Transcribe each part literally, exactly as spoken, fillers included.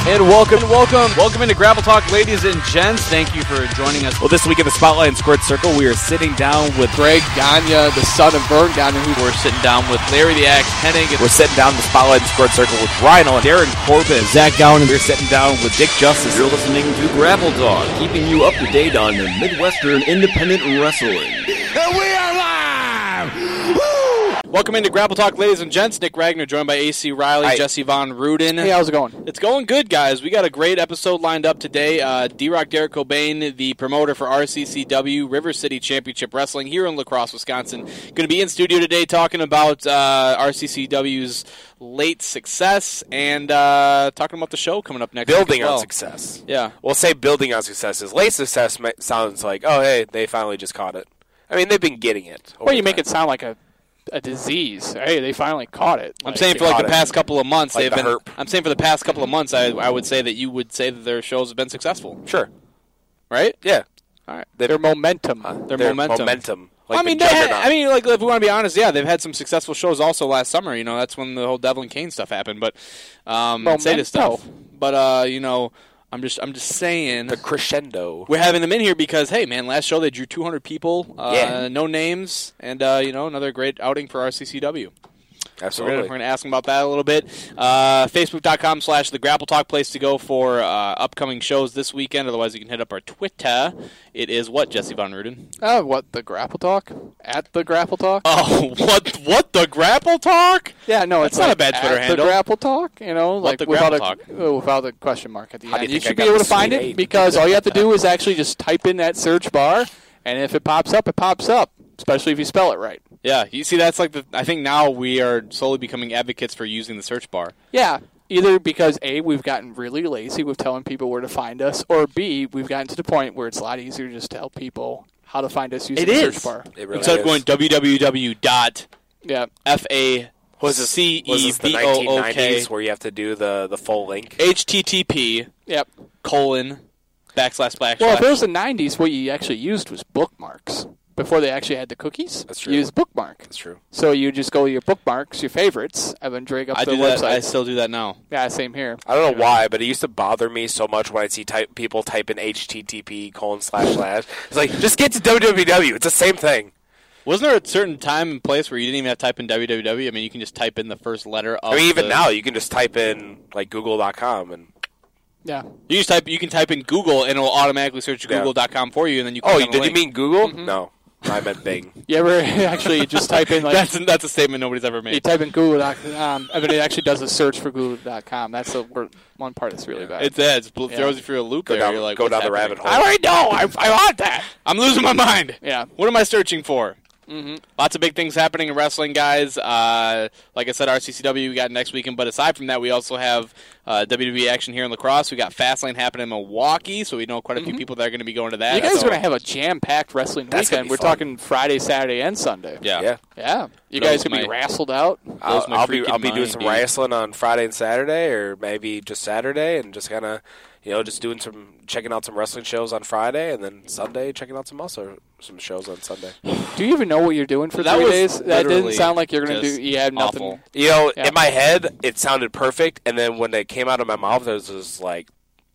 And welcome, and welcome, welcome into Grapple Talk, ladies and gents. Thank you for joining us. Well, this week in the Spotlight and Squared Circle, we are sitting down with Greg Gagne, the son of Vern Gagne. We're sitting down with Larry the Axe Hennig. We're sitting down in the Spotlight and Squared Circle with Ryan and Darren Corbin, Zach Gowan, and we're sitting down with Dick Justice. You're listening to Grapple Talk, keeping you up to date on the Midwestern independent wrestling. And we are live! Woo! Welcome into Grapple Talk, ladies and gents. Nick Ragnar, joined by A C Riley, Hi. Jesse Von Ruden. Hey, how's it going? It's going good, guys. We got a great episode lined up today. Uh, D-Rock Derek Cobain, the promoter for R C C W, River City Championship Wrestling here in La Crosse, Wisconsin. Going to be in studio today talking about uh, R C C W's late success and uh, talking about the show coming up next week Building as well. on success. Yeah. We'll say building on success. Is late success ma- sounds like, oh, hey, they finally just caught it. I mean, they've been getting it. Well, you time. make it sound like a a disease. Hey, they finally caught it. I'm Like, saying for like caught the it. past couple of months, Like they've the been. herp. I'm saying for the past couple of months, I, I would say that you would say that their shows have been successful, Sure. right? Yeah. All right. their momentum. Uh, Their their momentum. momentum. Well, Like I mean, the they had, juggernaut. I mean, like if we want to be honest, yeah, they've had some successful shows also last summer. You know, that's when the whole Devlin Kane stuff happened. But um, Memento. say this stuff. But uh, you know, I'm just, I'm just saying. the crescendo. We're having them in here because, hey, man, last show they drew two hundred people, uh, Yeah. no names, and uh, you know, another great outing for R C C W. So we're Absolutely. going to ask them about that a little bit. Uh, Facebook.com slash The Grapple Talk, place to go for uh, upcoming shows this weekend. Otherwise, you can hit up our Twitter. It is what, Jesse Von Ruden? Uh, what, the Grapple Talk? At the Grapple Talk? Oh, what What the Grapple Talk? Yeah, no, That's it's not like a bad Twitter at handle. the Grapple Talk, you know, like the without Grapple a Talk? uh, without a question mark at the How do end. you You think I should got be able the to find sweet it eight? because all you have to do is actually just type in that search bar, and if it pops up, it pops up. Especially if you spell it right. Yeah, you see, that's like the. I think now we are slowly becoming advocates for using the search bar. Yeah, either because A, we've gotten really lazy with telling people where to find us, or B, we've gotten to the point where it's a lot easier to just tell people how to find us using It the is. search bar. It really Instead of is. going www dot Yeah. f a was this, c was e this the b o nineteen o k nineties where you have to do the, the full link? h t t p Yep. colon backslash backslash. Well, if it was the nineties, what you actually used was bookmarks. Before they actually had the cookies, That's true. you used bookmark. That's true. So you just go to your bookmarks, your favorites, and then drag up I the do that. website. I still do that now. Yeah, same here. I don't know why, but it used to bother me so much when I'd see type, people type in H T T P colon slash slash. It's like, just get to w w w. It's the same thing. Wasn't there a certain time and place where you didn't even have to type in www? I mean, you can just type in the first letter of I mean, even the- now, you can just type in, like, google dot com and... Yeah. You just type. You can type in Google, and it will automatically search Yeah. google dot com for you, and then you. Click Oh, on you, the did you link. mean Google? Mm-hmm. No. I meant Bing. You ever actually just type in, like, That's that's a statement nobody's ever you made. type in google dot com, and then it actually does a search for google dot com. That's the wor- one part that's really bad. It's that. It throws Yeah. you through a loop Go there. down- You're like, go what's down the happening? rabbit hole. I already know. I, I want that. I'm losing my mind. Yeah. What am I searching for? Mm-hmm. Lots of big things happening in wrestling, guys. Uh, like I said, R C C W we got next weekend. But aside from that, we also have uh, W W E action here in La Crosse. We got Fastlane happening in Milwaukee, so we know quite a few people that are going to be going to that. You guys So- are going to have a jam-packed wrestling That's gonna weekend. be We're fun. talking Friday, Saturday, and Sunday. yeah. Yeah. Yeah. You Blows guys going to be my- wrestled out? I'll, Blows my I'll be freaking I'll be doing mind, some dude. wrestling on Friday and Saturday, or maybe just Saturday, and just kind of, you know, just doing some checking out some wrestling shows on Friday, and then Sunday checking out some also some shows on Sunday. Do you even know what you're doing for That three was days? That didn't literally sound like you're going to just do. You had nothing. awful. You know, Yeah. in my head, it sounded perfect, and then when it came out of my mouth, it was just like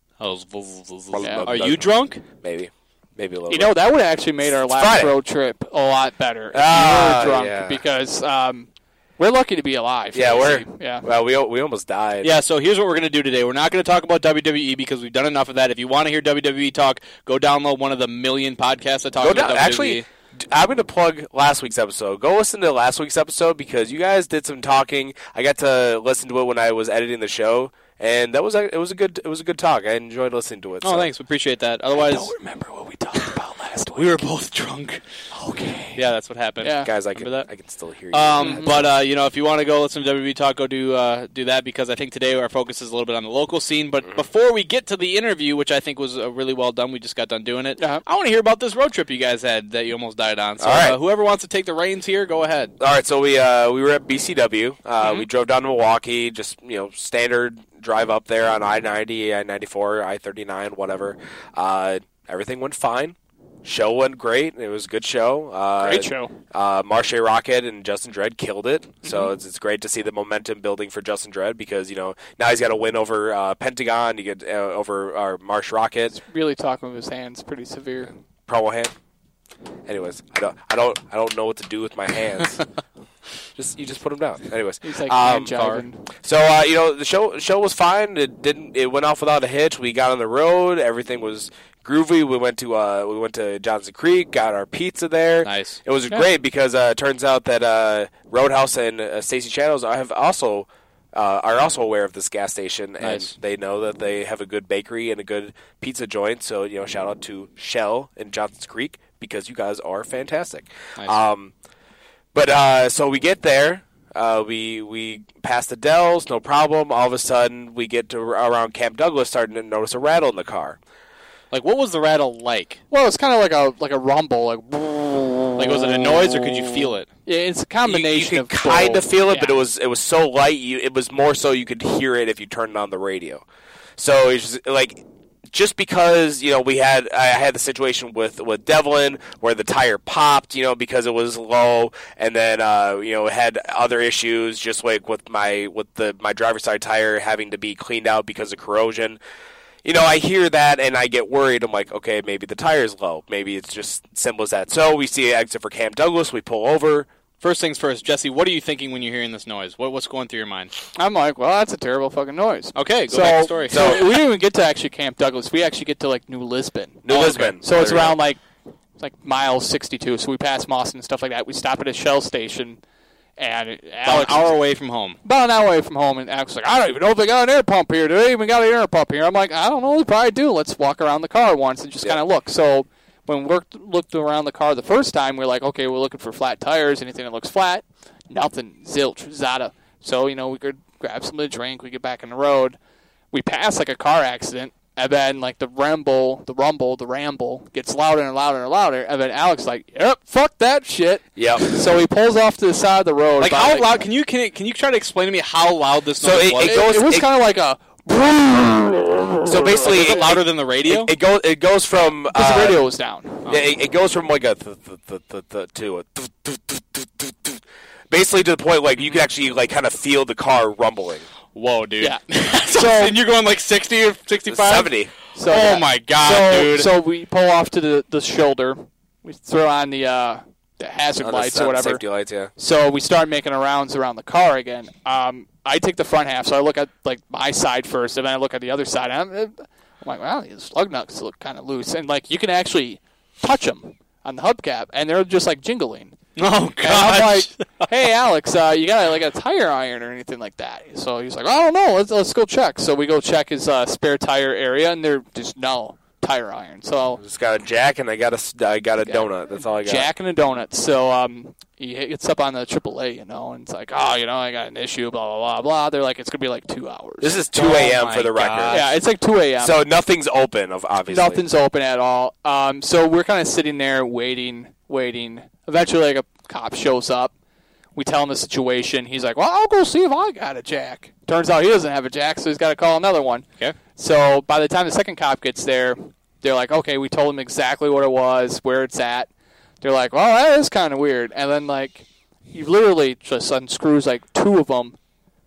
Yeah. Are you drunk? maybe, maybe a little. You bit. know, that would have actually made our It's last Friday. road trip a lot better if Ah, you were drunk yeah. because um, we're lucky to be alive. Yeah, we're Casey. yeah. well, we we almost died. Yeah, so here's what we're going to do today. We're not going to talk about W W E because we've done enough of that. If you want to hear W W E talk, go download one of the million podcasts that talk Go about down. W W E. Actually, d- I'm going to plug last week's episode. Go listen to last week's episode because you guys did some talking. I got to listen to it when I was editing the show, and that was a, it was a good it was a good talk. I enjoyed listening to it. oh, so. thanks. We appreciate that. Otherwise, Don't remember what we talked about last week. we were both drunk. Okay. Yeah, that's what happened. Yeah. Guys, I can Remember that? I can still hear you. Um, but uh, you know, if you want to go listen to W W E talk, go do uh, do that because I think today our focus is a little bit on the local scene. But before we get to the interview, which I think was uh, really well done, we just got done doing it. Uh-huh. I want to hear about this road trip you guys had that you almost died on. So All right. uh, whoever wants to take the reins here, go ahead. All right, so we uh, we were at B C W. Uh, Mm-hmm. We drove down to Milwaukee, just you know, standard drive up there on I ninety, I ninety-four, I thirty-nine, whatever. Uh, everything went fine. show went great. It was a good show. Uh, Great show. Uh, Marche Rocket and Justin Dredd killed it. So Mm-hmm. it's, it's great to see the momentum building for Justin Dredd because, you know, now he's got a win over uh, Pentagon, you get uh, over uh, Marche Rocket, Really talking with his hands pretty severe. promo hand. Anyways, I don't, I don't, I don't know what to do with my hands. just you just put them down. Anyways, He's like um, hand jiving. so uh, you know the show show was fine. It didn't. It went off without a hitch. We got on the road. Everything was groovy. We went to uh, we went to Johnson Creek. Got our pizza there. Nice. It was Yeah. great because uh, it turns out that uh, Roadhouse and uh, Stacy Channels have also. Uh, are also aware of this gas station, and Nice. they know that they have a good bakery and a good pizza joint. So, you know, shout out to Shell and Johnson's Creek because you guys are fantastic. Nice. Um, but uh, so we get there, uh, we we pass the Dells, no problem. All of a sudden, we get to around Camp Douglas, starting to notice a rattle in the car. Like, what was the rattle like? Well, it's kind of like a like a rumble, like. Like, was it a noise, or could you feel it? Yeah, it's a You, you combination could of kind of both. feel it, Yeah. but it was it was so light. You, it was more so you could hear it if you turned it on the radio. So it's just, like just because you know we had I had the situation with with Devlin where the tire popped, you know, because it was low, and then uh, you know had other issues just like with my with the my driver's side tire having to be cleaned out because of corrosion. You know, I hear that and I get worried. I'm like, okay, maybe the tire's low. Maybe it's just simple as that. So we see an exit for Camp Douglas. We pull over. First things first, Jesse, what are you thinking when you're hearing this noise? What, what's going through your mind? I'm like, well, that's a terrible fucking noise. Okay, go so, back to the story. So we didn't even get to actually Camp Douglas. We actually get to like New Lisbon. New Oh, okay. Lisbon. So it's There we around go. like it's like mile sixty-two. So we pass Moss and stuff like that. We stop at a Shell station, and About Alex an hour away from home. about an hour away from home, and Alex was like, I don't even know if they got an air pump here. Do they even got an air pump here? I'm like, I don't know. They probably do. Let's walk around the car once and just Yeah. kind of look. So when we looked, looked around the car the first time, we are like, okay, we're looking for flat tires, anything that looks flat. Nothing. Zilch. Zada. So, you know, we could grab something to drink. We get back on the road. We pass like a car accident. And then, like, the rumble, the rumble, the ramble gets louder and louder and louder. And then Alex like, yep, fuck that shit. Yep. So he pulls off to the side of the road. Like, about, how loud? Can you can, it, can you try to explain to me how loud this So noise it- was? it It, goes- it was it- kind of like a. So basically, Was it louder than the radio? It, it goes. It goes from. Because Uh, the radio was down. yeah, it, it goes from like a th- th- th- th- th- to a th- th- th- th- th- th- basically to the point like you can actually like kind of feel the car rumbling. Whoa, dude. Yeah. so, So- and you're going like sixty or sixty-five? Seventy. So, Oh, yeah. my God, so, dude. So we pull off to the, the shoulder. We throw on the uh, the hazard On the lights sun- or whatever. Safety lights. Yeah. So we start making our rounds around the car again. Um, I take the front half, so I look at like my side first, and then I look at the other side. And I'm, I'm like, wow, these lug nuts look kind of loose, and like you can actually touch them on the hubcap, and they're just like jingling. Oh, And I'm gosh. like, hey, Alex, uh, you got like a tire iron or anything like that? So he's like, I don't know. Let's let's go check. So we go check his uh, spare tire area, and there just no tire iron. So Just got a jack and I got a s- I got a donut. That's all I got. Jack and a donut. So um, he hits up on the triple A, you know, and it's like, oh, you know, I got an issue, blah blah blah blah. They're like, it's gonna be like two hours. This is two Oh a.m. my for the record. God. yeah, it's like two a.m. So nothing's open. Of obviously. Nothing's open at all. Um, so we're kind of sitting there waiting, waiting. Eventually, like a cop shows up. We tell him the situation. He's like, well, I'll go see if I got a jack. Turns out he doesn't have a jack, so he's got to call another one. Okay. So by the time the second cop gets there, they're like, okay, we told him exactly what it was, where it's at. They're like, well, that is kind of weird. And then, like, he literally just unscrews, like, two of them.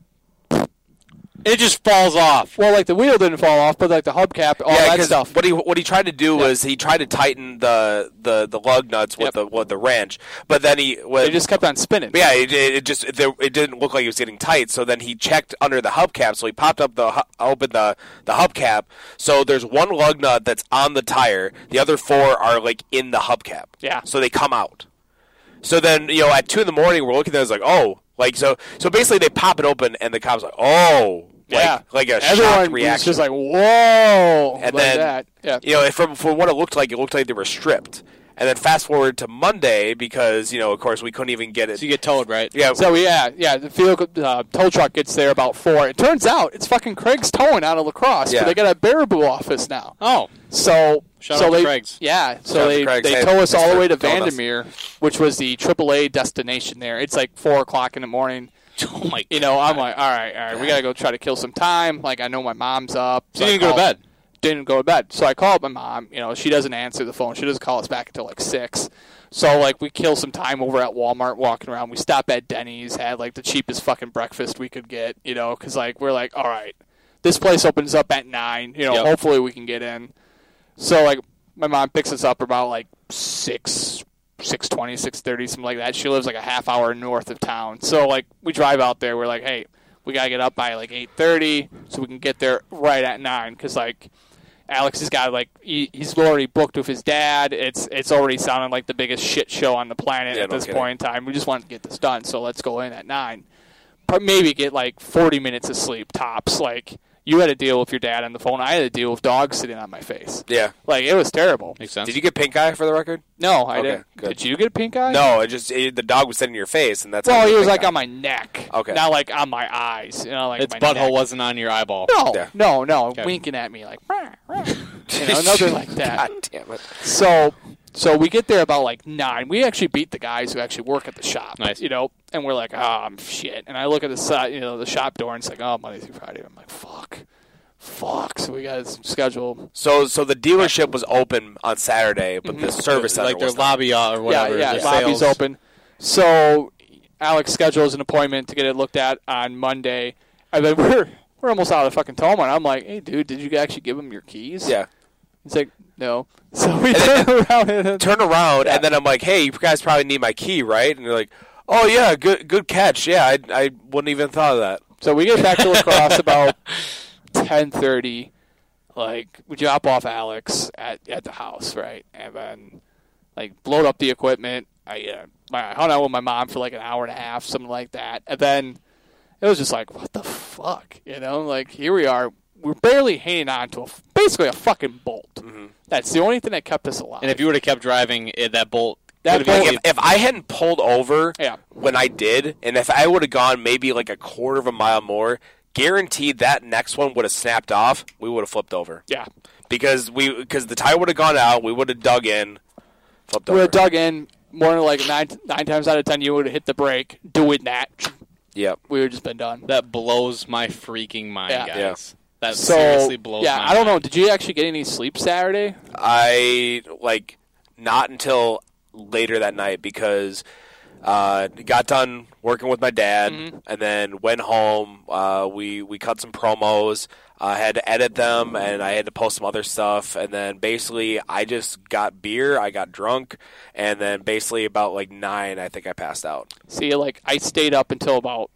It just falls off. Well, like, the wheel didn't fall off, but, like, the hubcap, all yeah, that 'cause stuff. What he what he tried to do Yeah. was he tried to tighten the the, the lug nuts with Yep. the with the wrench, but then he when, They just kept on spinning. yeah it, it just it, there, it didn't look like it was getting tight. So then he checked under the hubcap. So he popped up the hu- opened the the hubcap. So there's one lug nut that's on the tire. The other four are like in the hubcap. Yeah. So they come out. So then you know at two in the morning we're looking at it, it's like oh like so so basically they pop it open and the cop's like oh. Like, Yeah. like a Everyone shocked was reaction. just like, whoa. And like then, that. Yeah. you know, from from what it looked like, it looked like they were stripped. And then fast forward to Monday because, you know, of course, we couldn't even get it. So you get towed, right? yeah, So, yeah, yeah, the field, uh, tow truck gets there about four. It turns out it's fucking Craig's Towing out of La Crosse, Yeah. but they got a Baraboo office now. Oh. So, Shout so out to they, Craig's. Yeah, Shout so out to they, Craig's. they Hey, tow us all the way to thanks for telling us. Vandermeer, which was the triple A destination there. It's like four o'clock in the morning. Oh, my God. You know, I'm like, all right, all right, we got to go try to kill some time. Like, I know my mom's up. So you didn't go to bed? didn't go to bed. So I called my mom. You know, she doesn't answer the phone. She doesn't call us back until like six. So like we kill some time over at Walmart walking around. We stop at Denny's, had like the cheapest fucking breakfast we could get. You know, because like we're like, all right, this place opens up at nine. You know, Yep. hopefully we can get in. So like my mom picks us up about like six. six twenty, six thirty, something like that. She lives like a half hour north of town. So, like, we drive out there. We're like, hey, we got to get up by, like, eight thirty so we can get there right at nine. Because, like, Alex has got, like, he, he's already booked with his dad. It's it's already sounding like the biggest shit show on the planet Yeah, at no this kidding. point in time. We just want to get this done. So, let's go in at nine. But maybe get, like, forty minutes of sleep tops. Like, you had to deal with your dad on the phone. I had to deal with dogs sitting on my face. Yeah. Like, it was terrible. Makes sense. Did you get pink eye for the record? No, I Okay, didn't. good. Did you get a pink eye? No, it just it, the dog was sitting in your face, and that's. how Well, you he get was pink like eye. on my neck. Okay. Not like on my eyes. You know, like Its my butthole neck. wasn't on your eyeball. No, Yeah. no, no, Okay. winking at me like, "Rah, rah." you know, nothing like that. God damn it! So, so we get there about like nine. We actually beat the guys who actually work at the shop. Nice. You know, and we're like, oh, shit. And I look at the side, you know, the shop door, and it's like, oh, Monday through Friday. I'm like, fuck, fuck. So we got to schedule. So, so the dealership was open on Saturday, but the service center like their was not. lobby uh, or whatever. Yeah, their yeah. Lobby's sales. open. So Alex schedules an appointment to get it looked at on Monday. And then we're we're almost out of fucking Toma. And I'm like, hey, dude, did you actually give him your keys? Yeah. He's like, no. So we turn around and Turn around, Yeah. and then I'm like, "Hey, you guys probably need my key, right?" And they're like, "Oh yeah, good, good catch. Yeah, I, I wouldn't even thought of that." so we get back to lacrosse about ten thirty. Like we drop off Alex at, at the house, right, and then like load up the equipment. I uh, I hung out with my mom for like an hour and a half, something like that, and then it was just like, what the fuck, you know? Like here we are, we're barely hanging on to a, basically a fucking bolt. Mm-hmm. That's the only thing that kept us alive. And if you would have kept driving, it, that bolt. That would have bolt- easily- If, if I hadn't pulled over Yeah. when I did, and if I would have gone maybe like a quarter of a mile more, guaranteed that next one would have snapped off. We would have flipped over yeah, because we because the tire would have gone out. We would have dug in, flipped we over. would have dug in more than like nine nine times out of ten. You would have hit the brake, doing that. Yep. We would have just been done. that blows my freaking mind, Yeah. guys. That So seriously blows yeah, my I don't know. mind. Did you actually get any sleep Saturday? I like not until later that night because uh, got done working with my dad, Mm-hmm. and then went home. Uh, we we cut some promos. I had to edit them, and I had to post some other stuff. And then basically, I just got beer. I got drunk, and then basically about like nine, I think I passed out. See, like I stayed up until about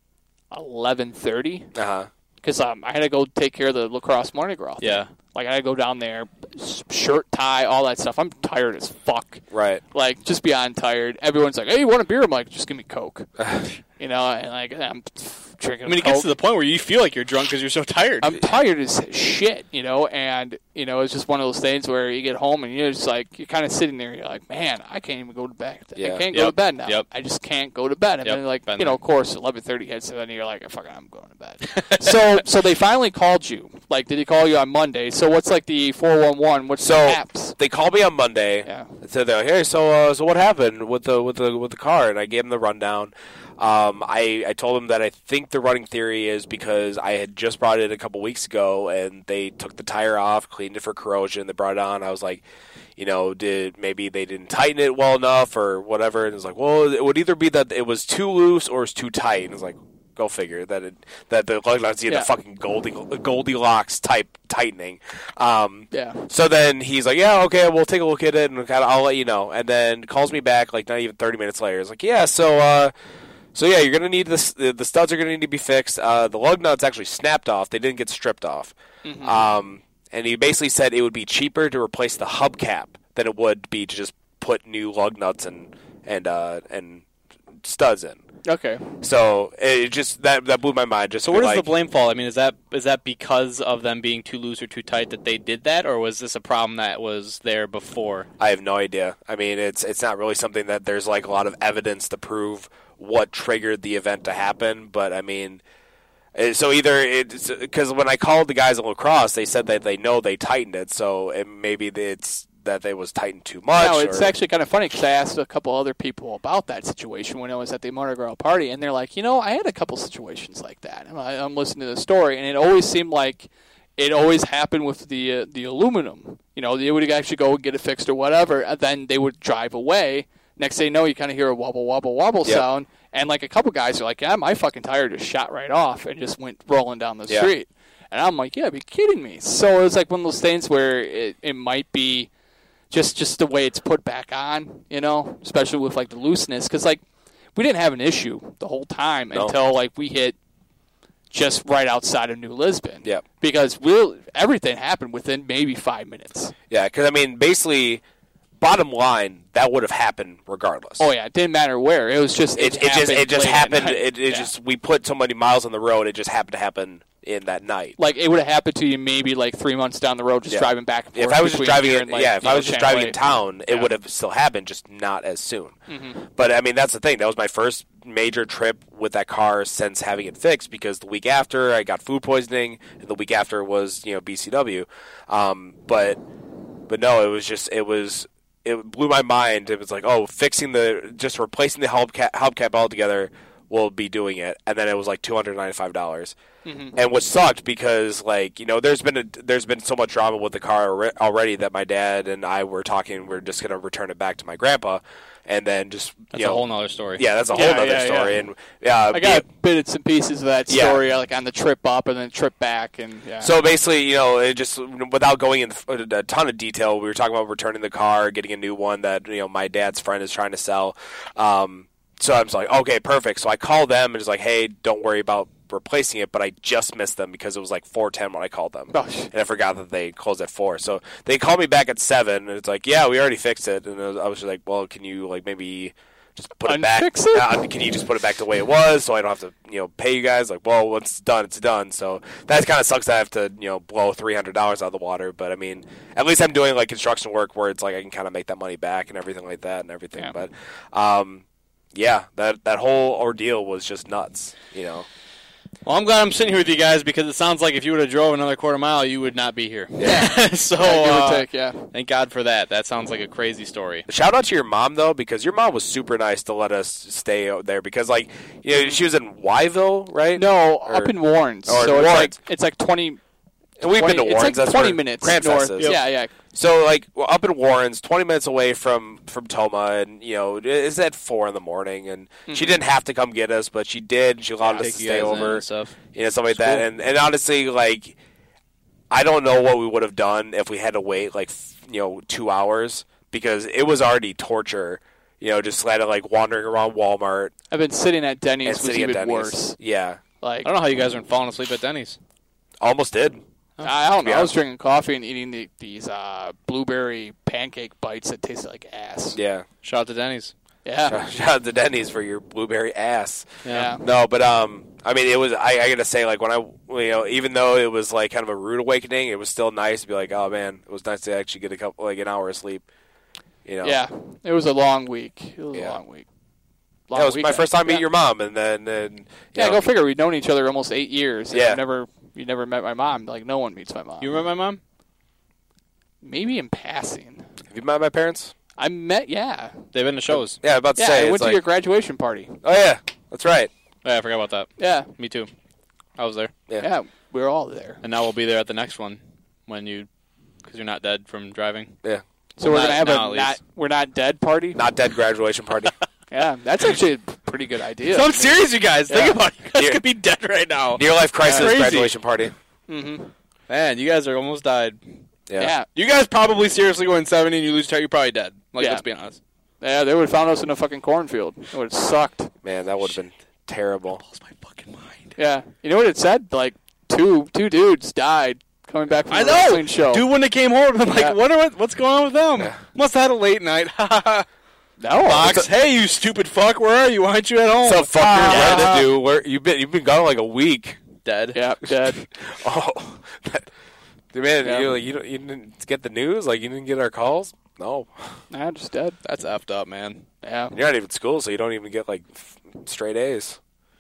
eleven thirty Uh huh. because um, I had to go take care of the lacrosse Mardi Gras thing. Yeah. Like I had to go down there, s- shirt, tie, all that stuff. I'm tired as fuck. Right. Like just beyond tired. Everyone's like, "Hey, you want a beer?" I'm like, "Just give me Coke." you know, and like I'm drinking. I mean, it Coke. gets to the point where you feel like you're drunk because you're so tired. I'm tired as shit, you know, and, you know, it's just one of those things where you get home and you're just like, you're kind of sitting there, you're like, man, I can't even go to bed. I Yeah. can't go to Yep. bed now. Yep. I just can't go to bed. And Yep. then, like, Been you know, there. of course, eleven thirty hits, and then you're like, fuck it, I'm going to bed. so so they finally called you. Like, did he call you on Monday? So what's, like, the four one one? What's So the apps? they called me on Monday. Yeah. So they're like, hey, so uh, so what happened with the with the with the car? And I gave them the rundown. Um, I I told them that I think the running theory is because I had just brought it a couple weeks ago, and they took the tire off, cleaned it for corrosion, they brought it on. I was like, you know, did maybe they didn't tighten it well enough or whatever? And it was like, well, it would either be that it was too loose or it was too tight. And it's like, go figure that it that the lug nuts need Yeah. a fucking Goldie, Goldilocks type tightening. Um, Yeah. so then he's like, yeah, okay, we'll take a look at it, and kind of, I'll let you know. And then calls me back like not even thirty minutes later. He's like, yeah, so uh, so yeah, you're gonna need this. The, the studs are gonna need to be fixed. Uh, the lug nuts actually snapped off; they didn't get stripped off. Mm-hmm. Um, and he basically said it would be cheaper to replace the hubcap than it would be to just put new lug nuts and and uh, and studs in. Okay. So it just that that blew my mind. Just So where does like, the blame fall? I mean, is that is that because of them being too loose or too tight that they did that, or was this a problem that was there before? I have no idea. I mean, it's it's not really something that there's like a lot of evidence to prove what triggered the event to happen. But I mean, eh, so either it's because when I called the guys at lacrosse, they said that they know they tightened it. So it, maybe it's that they was tightened too much. No, it's or- actually kind of funny because I asked a couple other people about that situation when I was at the Mardi Gras party, and they're like, you know, I had a couple situations like that. And I, I'm listening to the story, and it always seemed like it always happened with the uh, the aluminum. You know, they would actually go and get it fixed or whatever, and then they would drive away. Next thing you know, you kind of hear a wobble, wobble, wobble yep. sound, and like a couple guys are like, yeah, my fucking tire just shot right off and just went rolling down the yeah. street. And I'm like, yeah, be kidding me. So it was like one of those things where it, it might be just just the way it's put back on, you know, especially with like the looseness. Because like we didn't have an issue the whole time no. until like we hit just right outside of New Lisbon. Yeah. Because we'll, everything happened within maybe five minutes. Yeah, because, I mean, basically, bottom line, that would have happened regardless. Oh, yeah. It didn't matter where. It was just, it, it, it just, it just happened. It, it yeah. just, we put so many miles on the road, it just happened to happen in that night. Like, it would have happened to you maybe like three months down the road just yeah. driving back and forth. If I was just driving in, and, like, yeah, if I was just driving in town, it yeah. would have still happened, just not as soon. Mm-hmm. But, I mean, that's the thing. That was my first major trip with that car since having it fixed, because the week after I got food poisoning, and the week after was, you know, B C W. Um, but, but no, it was just, it was, it blew my mind. It was like, oh, fixing the, just replacing the hubcap, hubcap altogether will be doing it. And then it was like two hundred ninety-five dollars. Mm-hmm. And what sucked, because, like, you know, there's been a, there's been so much drama with the car already that my dad and I were talking, we're just going to return it back to my grandpa. And then just, you that's know, a whole nother story. Yeah, that's a yeah, whole nother yeah, story. yeah. And yeah, I got bits and pieces of that Yeah. story, like on the trip up and then trip back, and yeah. So basically, you know, it just, without going into a ton of detail, we were talking about returning the car, getting a new one that, you know, my dad's friend is trying to sell. Um, so I was like, okay, perfect. So I called them and was like, hey, don't worry about replacing it, but I just missed them because it was like four ten when I called them. Oh. And I forgot that they closed at four. So they called me back at seven, and it's like, yeah, we already fixed it. And I was, I was just like, well, can you, like, maybe just put it back? Unfix it? Uh, can you just put it back the way it was so I don't have to, you know, pay you guys? Like, well, once it's done, it's done. So that kind of sucks that I have to, you know, blow three hundred dollars out of the water. But, I mean, at least I'm doing, like, construction work where it's like I can kind of make that money back and everything like that and everything. Yeah. But, um, yeah, that, that whole ordeal was just nuts, you know. Well, I'm glad I'm sitting here with you guys, because it sounds like if you would have drove another quarter mile, you would not be here. Yeah. so, yeah, give or uh, take, yeah. thank God for that. That sounds like a crazy story. Shout out to your mom, though, because your mom was super nice to let us stay out there. Because, like, you know, she was in Wyville, right? No, Or- up in Warrens. or so in it's Warrens. like it's like twenty. And we've been to twenty Warrens. It's like That's twenty where minutes Grant north. Fest is. Yeah, yeah. So, like, well, up in Warrens, twenty minutes away from, from Toma, and, you know, it's at four in the morning, and mm-hmm. she didn't have to come get us, but she did, and she allowed Yeah, us take to you stay guys in over, and stuff. you know, something like It's that. cool. And, and honestly, like, I don't know what we would have done if we had to wait, like, f- you know, two hours, because it was already torture, you know, just kind of, like, wandering around Walmart. I've been sitting at Denny's and was sitting even at Denny's. worse. Yeah. Like I don't know how you guys aren't falling asleep at Denny's. Almost did. I don't know. Yeah. I was drinking coffee and eating the, these uh, blueberry pancake bites that tasted like ass. Yeah. Shout out to Denny's. Yeah. Shout out to Denny's for your blueberry ass. Yeah. No, but um, I mean, it was. I, I gotta say, like when I, you know, even though it was like kind of a rude awakening, it was still nice to be like, oh man, it was nice to actually get a couple, like an hour of sleep. You know. Yeah. It was a long week. It was Yeah. a long week. Long Yeah, it was my weekend. first time yeah. meeting your mom, and then, then you Yeah, know, go figure. We've known each other almost eight years. And Yeah. I've never, you never met my mom. Like no one meets my mom. You remember my mom? Maybe in passing. Have you met my parents? I met. Yeah. They've been to shows. Yeah, I'm about to Yeah. say. I it's went to like, your graduation party. oh yeah, that's right. Yeah, I forgot about that. Yeah. Me too. I was there. Yeah. Yeah. We were all there. And now we'll be there at the next one when you, because you're not dead from driving. Yeah. So Well, we're not gonna have now, a at not least. we're not dead party. Not dead graduation party. Yeah, that's actually a pretty good idea. So I'm serious, you guys. Yeah. Think about it. You guys Yeah. could be dead right now. Near life crisis Crazy. graduation party. Mm-hmm. Man, you guys are almost died. Yeah. Yeah. You guys probably seriously going seventy and you lose, you're probably dead. Like, Yeah. let's be honest. Yeah, they would have found us in a fucking cornfield. It would have sucked. Man, that would have been terrible. Blows my fucking mind. Yeah. You know what it said? Like two two dudes died coming back from I a know. wrestling show. Dude, when it came home, I'm like, Yeah. what are, what's going on with them? Yeah. Must have had a late night. no, Fox, hey, you stupid fuck, where are you? Why aren't you at home? What's up, fucker? Ah. What to do? Where you've been? You've been gone like a week. Dead. Yeah, dead. Oh, man, Yeah. you, you you didn't get the news? Like you didn't get our calls? No, Nah, just dead. That's effed up, man. Yeah. you're not even in school, so you don't even get like f- straight A's.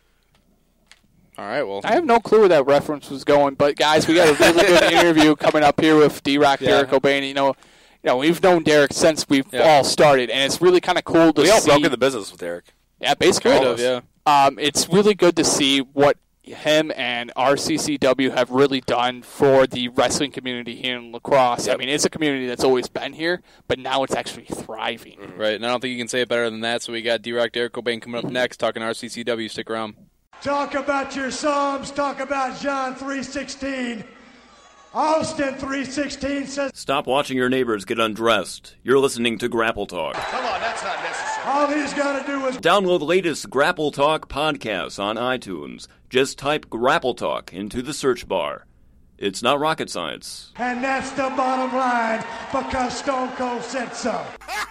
All right, well. I have no clue where that reference was going, but guys, we got a really good interview coming up here with D-Rock, Yeah. Derek O'Bain. You know, you know, we've known Derek since we've Yeah. all started, and it's really kind of cool to We all see. broke in the business with Eric. Yeah, basically. Kind all of, of us. yeah. Um, it's really good to see what him and R C C W have really done for the wrestling community here in La Crosse. Yep. I mean, it's a community that's always been here, but now it's actually thriving. Mm-hmm. Right, and I don't think you can say it better than that. So we got D-Rock Derek Cobain coming up mm-hmm. next, talking R C C W. Stick around. Talk about your Psalms. Talk about John three sixteen. Austin three sixteen says, Stop watching your neighbors get undressed. You're listening to Grapple Talk. Come on, that's not necessary. All he's got to do is Download the latest Grapple Talk podcasts on iTunes. Just type Grapple Talk into the search bar. It's not rocket science. And that's the bottom line, because Stone Cold said so.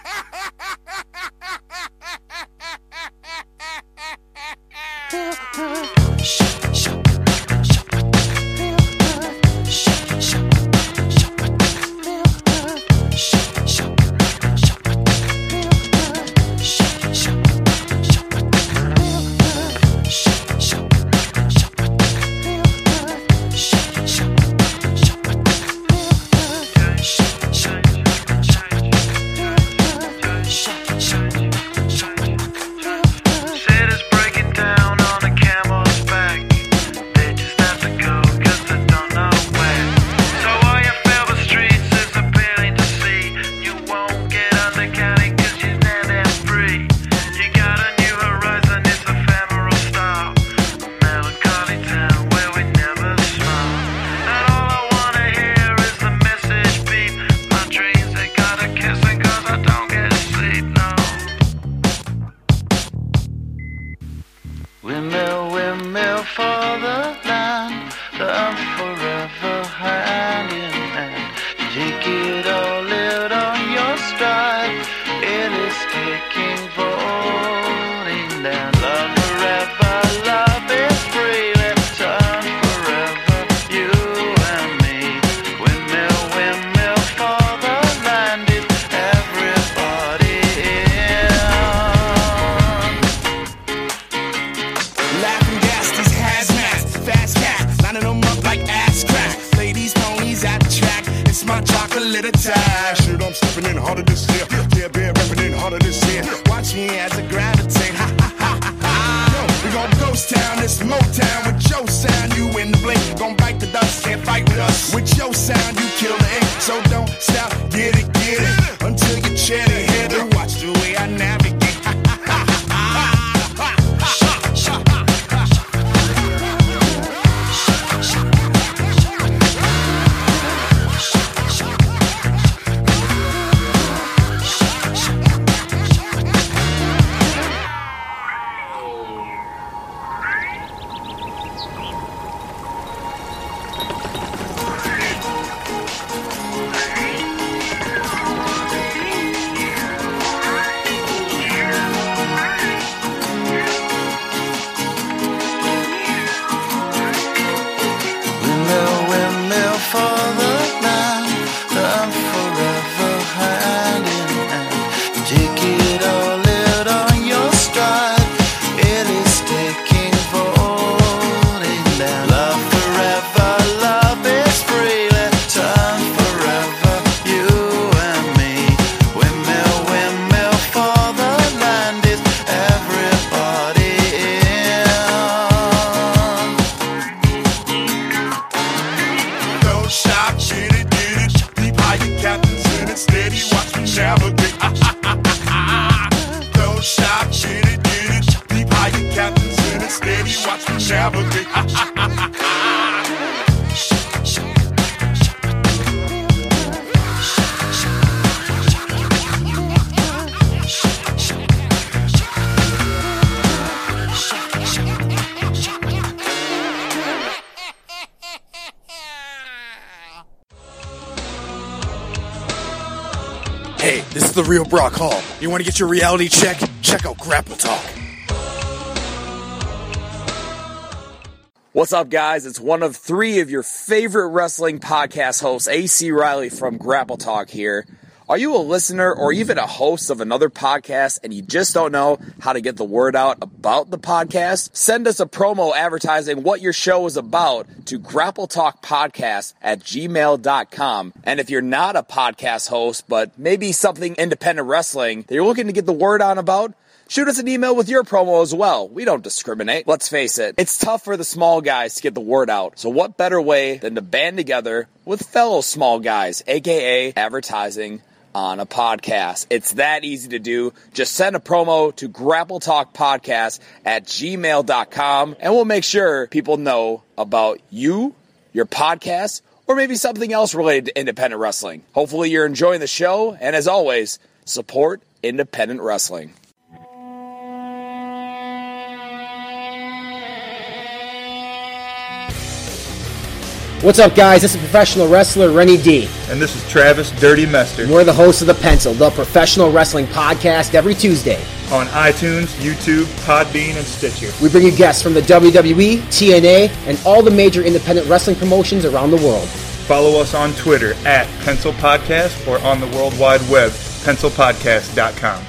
Hey, this is the real Brock Hall. You want to get your reality check? Check out Grapple Talk. What's up, guys? It's one of three of your favorite wrestling podcast hosts, A C Riley from Grapple Talk here. Are you a listener or even a host of another podcast and you just don't know how to get the word out about the podcast? Send us a promo advertising what your show is about to grappletalkpodcast at gmail dot com. And if you're not a podcast host, but maybe something independent wrestling that you're looking to get the word on about, Shoot us an email with your promo as well. We don't discriminate. Let's face it, it's tough for the small guys to get the word out. So what better way than to band together with fellow small guys, aka advertising on a podcast. It's that easy to do. Just send a promo to grappletalkpodcast at gmail dot com, and we'll make sure people know about you, your podcast, or maybe something else related to independent wrestling. Hopefully you're enjoying the show, and as always, support independent wrestling. What's up, guys? This is professional wrestler Rennie D. And this is Travis Dirty Mester. And we're the hosts of The Pencil, the professional wrestling podcast, every Tuesday. On iTunes, YouTube, Podbean, and Stitcher. We bring you guests from the W W E, T N A, and all the major independent wrestling promotions around the world. Follow us on Twitter at Pencil Podcast or on the World Wide Web, pencil podcast dot com.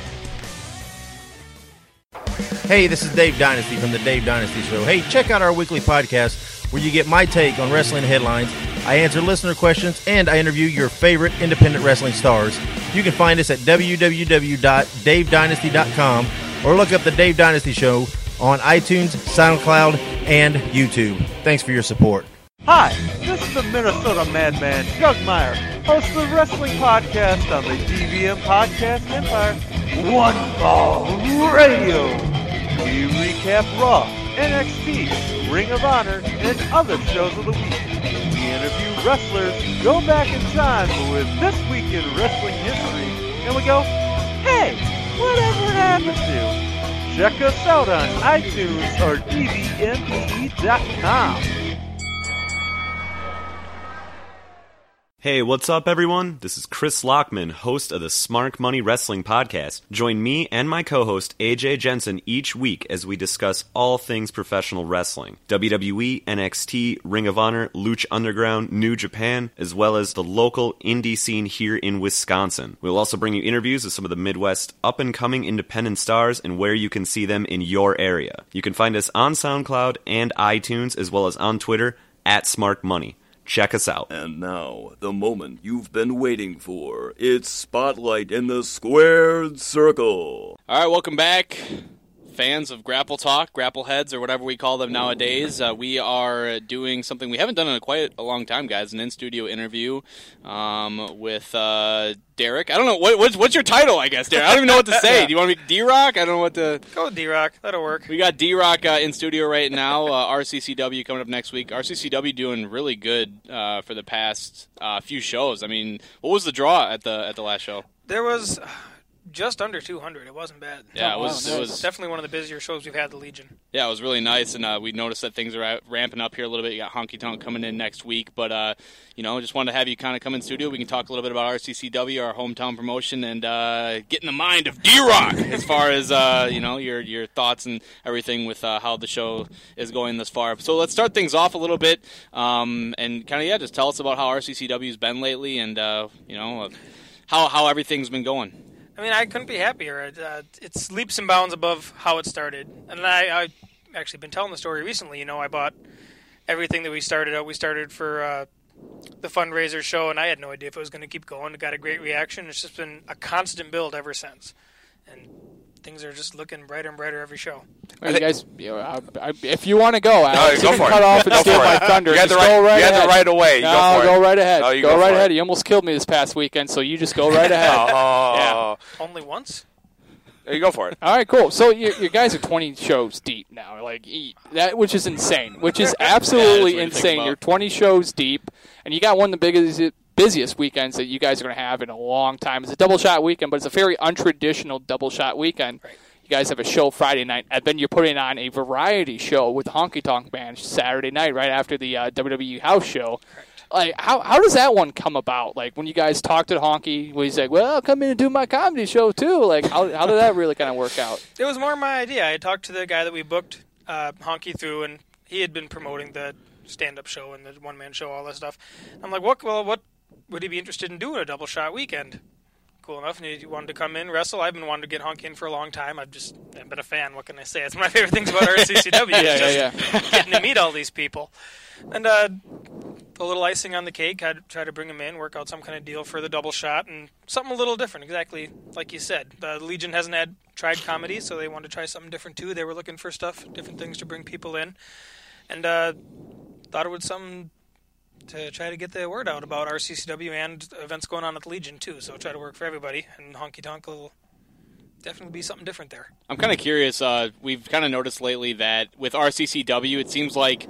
Hey, this is Dave Dynasty from the Dave Dynasty Show. Hey, check out our weekly podcast where you get my take on wrestling headlines. I answer listener questions, and I interview your favorite independent wrestling stars. You can find us at w w w dot dave dynasty dot com or look up the Dave Dynasty Show on iTunes, SoundCloud, and YouTube. Thanks for your support. Hi, this is the Minnesota Madman, Doug Meyer, host of the Wrestling Podcast on the D V M Podcast Empire, One Ball Radio. We recap Raw, N X T, Ring of Honor, and other shows of the week. We interview wrestlers, go back in time with This Week in Wrestling History, and we go, hey, whatever happened to? Check us out on iTunes or d v m p e dot com. Hey, what's up, everyone? This is Chris Lockman, host of the Smart Money Wrestling Podcast. Join me and my co-host, A J Jensen, each week as we discuss all things professional wrestling. W W E, N X T, Ring of Honor, Lucha Underground, New Japan, as well as the local indie scene here in Wisconsin. We'll also bring you interviews with some of the Midwest up-and-coming independent stars and where you can see them in your area. You can find us on SoundCloud and iTunes, as well as on Twitter, at Smart Money. Check us out. And now, the moment you've been waiting for. It's Spotlight in the Squared Circle. All right, welcome back. Fans of Grapple Talk, Grapple Heads, or whatever we call them nowadays. Uh, we are doing something we haven't done in a quite a long time, guys, an in-studio interview um, with uh, Derek. I don't know, what, what's, what's your title, I guess, Derek? I don't even know what to say. Do you want me to D-Rock? I don't know what to... Go with D-Rock. That'll work. We got D-Rock uh, in studio right now. Uh, R C C W coming up next week. R C C W doing really good uh, for the past uh, few shows. I mean, what was the draw at the at the last show? There was... just under two hundred. It wasn't bad. Yeah, it was, oh, it was definitely one of the busier shows we've had at the Legion. Yeah, it was really nice, and uh, we noticed that things are ramping up here a little bit. You got Honky Tonk coming in next week, but uh, you know, just wanted to have you kind of come in studio. We can talk a little bit about R C C W, our hometown promotion, and uh, get in the mind of D-Rock as far as uh, you know your your thoughts and everything with uh, how the show is going this far. So let's start things off a little bit, um, and kind of yeah, just tell us about how R C C W's been lately, and uh, you know how how everything's been going. I mean, I couldn't be happier. Uh, it's leaps and bounds above how it started. And I, I actually been telling the story recently. You know, I bought everything that we started out. We started for uh, the fundraiser show, and I had no idea if it was going to keep going. It got a great reaction. It's just been a constant build ever since. And things are just looking brighter and brighter every show. Well, you guys, you know, I, I, if you want to go, Alex, no, you go can for cut it. off and Go steal for my it. thunder. You had Just the right, go right you had ahead. the right away. You no, go for go it. right ahead. No, you go, go right for ahead. it. You almost killed me this past weekend, so you just go right ahead. Oh. Yeah. Only once? There you go for it. All right, cool. So you, you guys are twenty shows deep now, like that, which is insane. Which is absolutely yeah, insane. You're twenty shows deep, and you got one of the biggest, busiest weekends that you guys are going to have in a long time. It's a double shot weekend, but it's a very untraditional double shot weekend. Right. You guys have a show Friday night, and then you're putting on a variety show with the Honky Tonk Band Saturday night, right after the uh, W W E house show. Correct. Like, how how does that one come about? Like, when you guys talked to Honky, when he's like, well, I'll come in and do my comedy show, too. Like, how how did that really kind of work out? It was more my idea. I talked to the guy that we booked uh, Honky through, and he had been promoting the stand-up show and the one-man show, all that stuff. I'm like, what, well, what would he be interested in doing a double shot weekend? Cool enough, and he wanted to come in, wrestle. I've been wanting to get Honky in for a long time. I've just I've been a fan. What can I say? It's one of my favorite things about R C C W. yeah, is yeah, just yeah. getting to meet all these people. And uh, a little icing on the cake. I'd try to bring them in, work out some kind of deal for the double shot, and something a little different, exactly like you said. The Legion hasn't had tried comedy, so they wanted to try something different too. They were looking for stuff, different things to bring people in, and uh, thought it was something to try to get the word out about R C C W and events going on at the Legion too. So try to work for everybody, and Honky Tonk will definitely be something different there. I'm kind of curious. Uh, we've kind of noticed lately that with R C C W, it seems like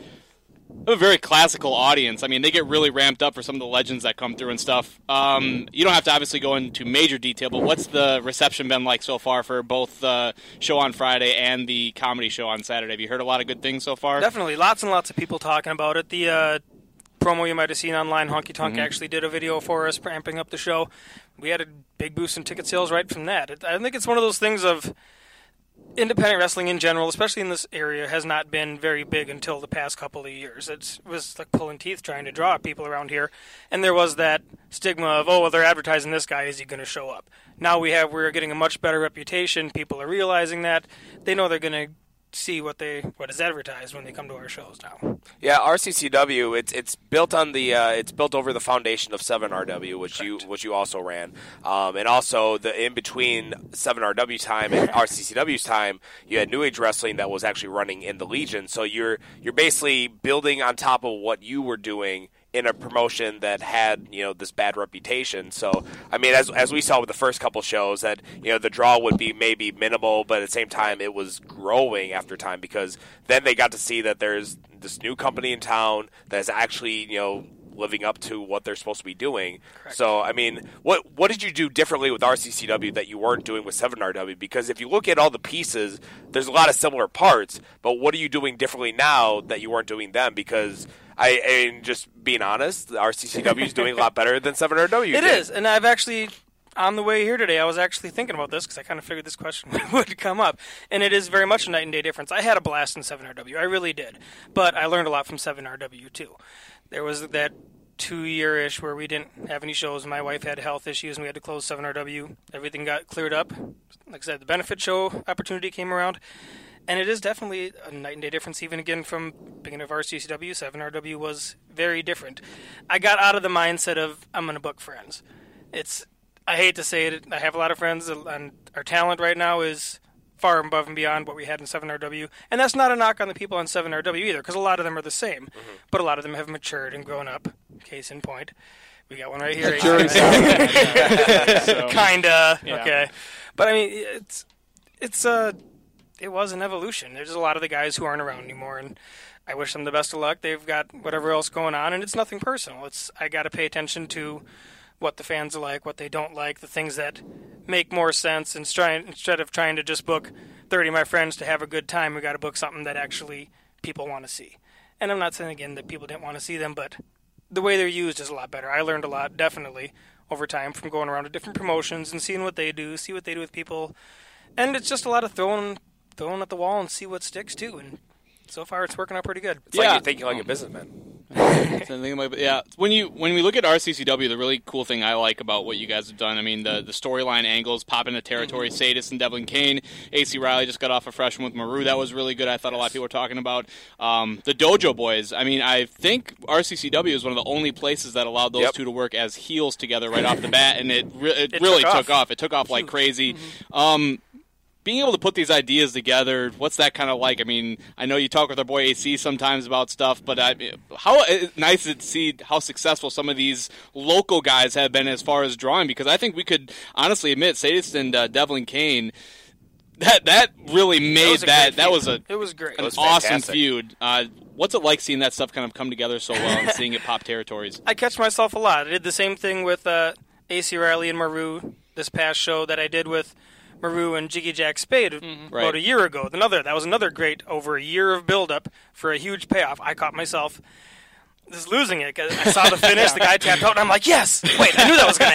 a very classical audience. I mean, they get really ramped up for some of the legends that come through and stuff. Um, you don't have to obviously go into major detail, but what's the reception been like so far for both the show on Friday and the comedy show on Saturday? Have you heard a lot of good things so far? Definitely. Lots and lots of people talking about it. The uh, promo you might have seen online, Honky Tonk Mm-hmm. actually did a video for us ramping up the show. We had a big boost in ticket sales right from that. It, I think it's one of those things of independent wrestling in general, especially in this area, has not been very big until the past couple of years. It's, it was like pulling teeth trying to draw people around here, and there was that stigma of, oh, well, they're advertising this guy, is he going to show up? Now we have, we're getting a much better reputation. People are realizing that. They know they're going to see what they what is advertised when they come to our shows now. Yeah, R C C W. It's it's built on the uh, it's built over the foundation of seven R W, which Correct. you which you also ran, um, and also the in between seven R W time and R C C W's time, you had New Age Wrestling that was actually running in the Legion. So you're you're basically building on top of what you were doing in a promotion that had, you know, this bad reputation. So, I mean, as as we saw with the first couple shows, that, you know, the draw would be maybe minimal, but at the same time, it was growing after time, because then they got to see that there's this new company in town that's actually, you know, living up to what they're supposed to be doing. Correct. So, I mean, what what did you do differently with R C C W that you weren't doing with seven R W? Because if you look at all the pieces, there's a lot of similar parts, but what are you doing differently now that you weren't doing then? Because I, and just being honest, the R C C W is doing a lot better than seven R W. It did. is, and I've actually, on the way here today, I was actually thinking about this because I kind of figured this question would come up, and it is very much a night and day difference. I had a blast in seven R W, I really did, but I learned a lot from seven R W too. There was that two-year-ish where we didn't have any shows. My wife had health issues, and we had to close seven R W. Everything got cleared up. Like I said, the benefit show opportunity came around. And it is definitely a night and day difference, even again from beginning of R C C W. seven R W was very different. I got out of the mindset of, I'm going to book friends. It's, I hate to say it, I have a lot of friends, and our talent right now is far above and beyond what we had in seven R W. And that's not a knock on the people on seven R W either, because a lot of them are the same. Mm-hmm. But a lot of them have matured and grown up. Case in point. We got one right here. so, Kinda. Yeah. Okay. But I mean, it's, it's, uh, it was an evolution. There's a lot of the guys who aren't around anymore, and I wish them the best of luck. They've got whatever else going on, and it's nothing personal. It's I got to pay attention to what the fans are like, what they don't like, the things that make more sense. And try, instead of trying to just book thirty of my friends to have a good time, we got to book something that actually people want to see. And I'm not saying, again, that people didn't want to see them, but the way they're used is a lot better. I learned a lot, definitely, over time from going around to different promotions and seeing what they do, see what they do with people. And it's just a lot of throwing... throwing at the wall and see what sticks too, and so far it's working out pretty good. It's yeah. like you're thinking like a businessman. yeah, when you when we look at R C C W, the really cool thing I like about what you guys have done, I mean, the the storyline angles, pop into territory, mm-hmm. Sadist and Devlin Kane, A C Riley just got off a freshman with Maru, that was really good. I thought a lot of people were talking about um, the Dojo Boys. I mean, I think R C C W is one of the only places that allowed those yep. two to work as heels together right off the bat, and it re- it, it really took off. took off. It took off like crazy. Mm-hmm. Um, Being able to put these ideas together, what's that kind of like? I mean, I know you talk with our boy A C sometimes about stuff, but I, how nice is it to see how successful some of these local guys have been as far as drawing, because I think we could honestly admit, Sadist and uh, Devlin Kane, that that really made that, that, that was a it was great. an It was awesome fantastic. feud. Uh, what's it like seeing that stuff kind of come together so well and seeing it pop territories? I catch myself a lot. I did the same thing with uh, A C Riley and Maru this past show that I did with Maru and Jiggy Jack Spade mm-hmm. about right. a year ago. Another that was another great over a year of build-up for a huge payoff. I caught myself just losing it because I saw the finish. yeah. The guy tapped out, and I'm like, "Yes! Wait, I knew that was going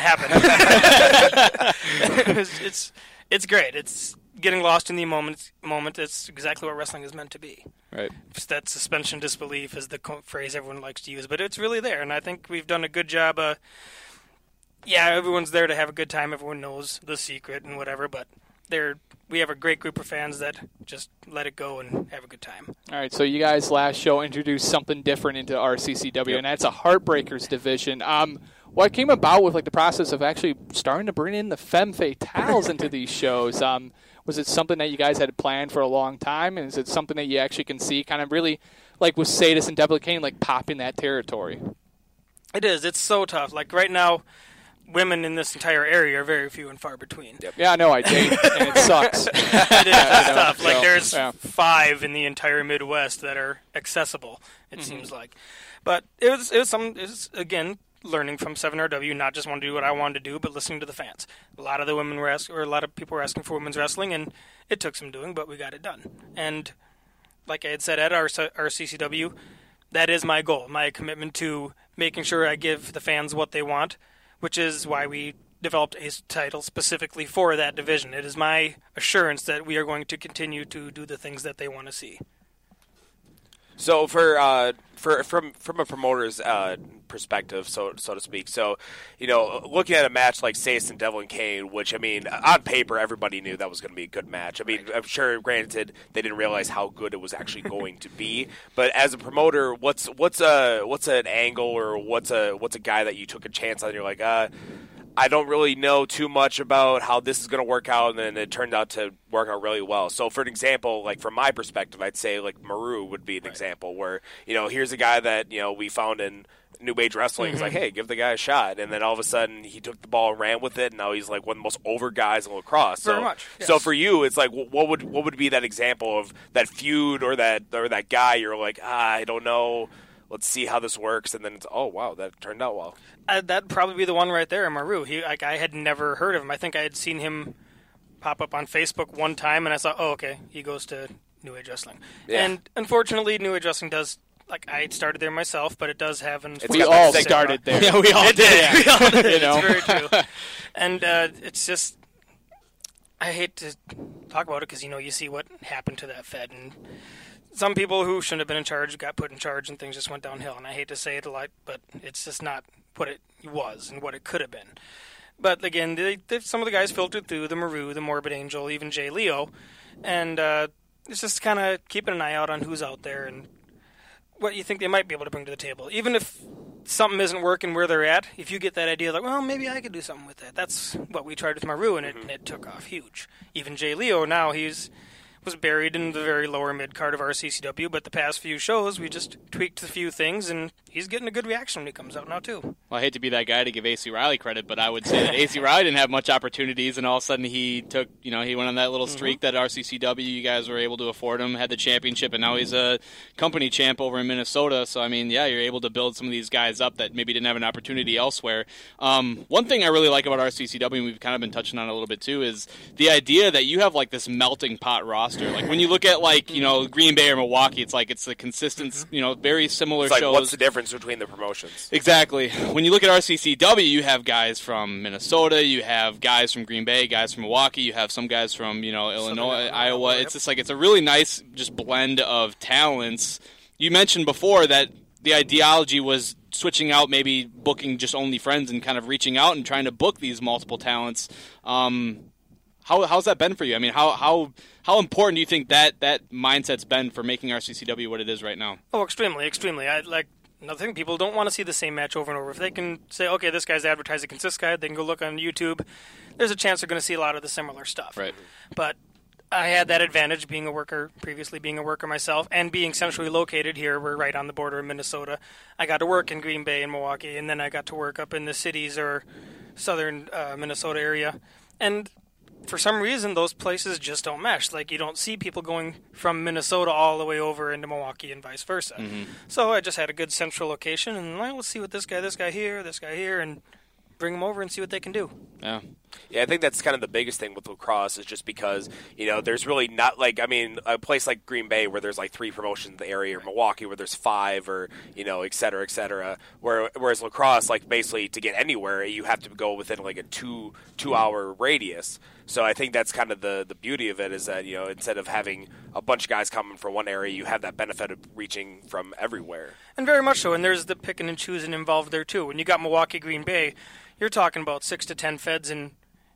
to happen." it's, it's it's great. It's getting lost in the moment. Moment. It's exactly what wrestling is meant to be. Right. Just that suspension disbelief is the co- phrase everyone likes to use, but it's really there, and I think we've done a good job. Uh, Yeah, everyone's there to have a good time. Everyone knows the secret and whatever, but they're we have a great group of fans that just let it go and have a good time. All right, so you guys last show introduced something different into R C C W, Yep. and that's a Heartbreakers division. Um, what came about with like the process of actually starting to bring in the Femme Fatales into these shows? Um, was it something that you guys had planned for a long time, and is it something that you actually can see kind of really, like with Sadis and Devil Kane, like popping that territory? It is. It's so tough. Like right now, women in this entire area are very few and far between. Yep. Yeah, I know I date, and it sucks. It is it's tough. Like So, there's yeah. five in the entire Midwest that are accessible. It Mm-hmm. seems like, but it was it was some it was again learning from seven R W, not just want to do what I wanted to do, but listening to the fans. A lot of the women were asking, or a lot of people were asking for women's wrestling, and it took some doing, but we got it done. And like I had said at our our C C W, that is my goal, my commitment to making sure I give the fans what they want, which is why we developed a title specifically for that division. It is my assurance that we are going to continue to do the things that they want to see. So for uh, for from from a promoter's uh, perspective, so so to speak, so you know, looking at a match like Sadis and Devil and Kane, which I mean, on paper everybody knew that was going to be a good match. I mean, I'm sure, granted, they didn't realize how good it was actually going to be. But as a promoter, what's what's a what's an angle or what's a what's a guy that you took a chance on? You're like, uh. I don't really know too much about how this is going to work out, and then it turned out to work out really well. So, for an example, like from my perspective, I'd say like Maru would be an right. example where, you know, here's a guy that, you know, we found in New Age Wrestling. He's Mm-hmm. like, hey, give the guy a shot. And then all of a sudden he took the ball and ran with it, and now he's like one of the most over guys in lacrosse. So, Very much. Yes. So for you, it's like, what would what would be that example of that feud or that or that guy you're like, ah, I don't know. Let's see how this works, and then it's, oh, wow, that turned out well. Uh, that'd probably be the one right there, Maru. He, like, I had never heard of him. I think I had seen him pop up on Facebook one time, and I thought, oh, okay, he goes to New Age Wrestling. Yeah. And unfortunately, New Age Wrestling does, like, I started there myself, but it does have an... We all started there. Yeah, we all It did. did. We all did. You know? It's very true. And uh, it's just... I hate to talk about it because, you know, you see what happened to that Fed, and... Some people who shouldn't have been in charge got put in charge and things just went downhill. And I hate to say it a lot, but it's just not what it was and what it could have been. But again, they, they, some of the guys filtered through, the Maru, the Morbid Angel, even Jay Leo. And uh, it's just kind of keeping an eye out on who's out there and what you think they might be able to bring to the table. Even if something isn't working where they're at, if you get that idea like, well, maybe I could do something with that. That's what we tried with Maru, and it, mm-hmm. it took off huge. Even Jay Leo, now he's... was buried in the very lower mid card of our C C W, but the past few shows we just tweaked a few things, and he's getting a good reaction when he comes out now too. Well, I hate to be that guy to give A C Riley credit, but I would say that A C Riley didn't have much opportunities, and all of a sudden he took, you know, he went on that little streak mm-hmm. that R C C W, you guys were able to afford him, had the championship, and now he's a company champ over in Minnesota. So, I mean, yeah, you're able to build some of these guys up that maybe didn't have an opportunity elsewhere. Um, one thing I really like about R C C W, and we've kind of been touching on it a little bit too, is the idea that you have like this melting pot roster. Like when you look at like, you know, Green Bay or Milwaukee, it's like it's the consistent, mm-hmm. you know, very similar it's like, shows. What's the difference between the promotions? Exactly. When you look at R C C W, you have guys from Minnesota, you have guys from Green Bay, guys from Milwaukee, you have some guys from, you know, Illinois, Southern Iowa. Iowa. It's just like it's a really nice just blend of talents. You mentioned before that the ideology was switching out, maybe booking just only friends and kind of reaching out and trying to book these multiple talents. Um, how how's that been for you? I mean, how how how important do you think that that mindset's been for making R C C W what it is right now? Oh, extremely, extremely. I like another thing. People don't want to see the same match over and over. If they can say, okay, this guy's advertised against this guy, they can go look on YouTube. There's a chance they're going to see a lot of the similar stuff. Right. But I had that advantage being a worker, previously being a worker myself, and being centrally located here. We're right on the border of Minnesota. I got to work in Green Bay and Milwaukee, and then I got to work up in the cities or southern uh, Minnesota area. And for some reason, those places just don't mesh. Like, you don't see people going from Minnesota all the way over into Milwaukee and vice versa. Mm-hmm. So I just had a good central location, and well, let's see what this guy, this guy here, this guy here, and bring them over and see what they can do. Yeah. Yeah, I think that's kind of the biggest thing with lacrosse is just because, you know, there's really not like, I mean, a place like Green Bay where there's like three promotions in the area, or Milwaukee where there's five, or, you know, et cetera, et cetera. Where, whereas lacrosse, like basically to get anywhere, you have to go within like a two, two hour radius. So I think that's kind of the, the beauty of it is that, you know, instead of having a bunch of guys coming from one area, you have that benefit of reaching from everywhere. And very much so, and there's the picking and choosing involved there too. When you got Milwaukee, Green Bay, you're talking about six to ten feds in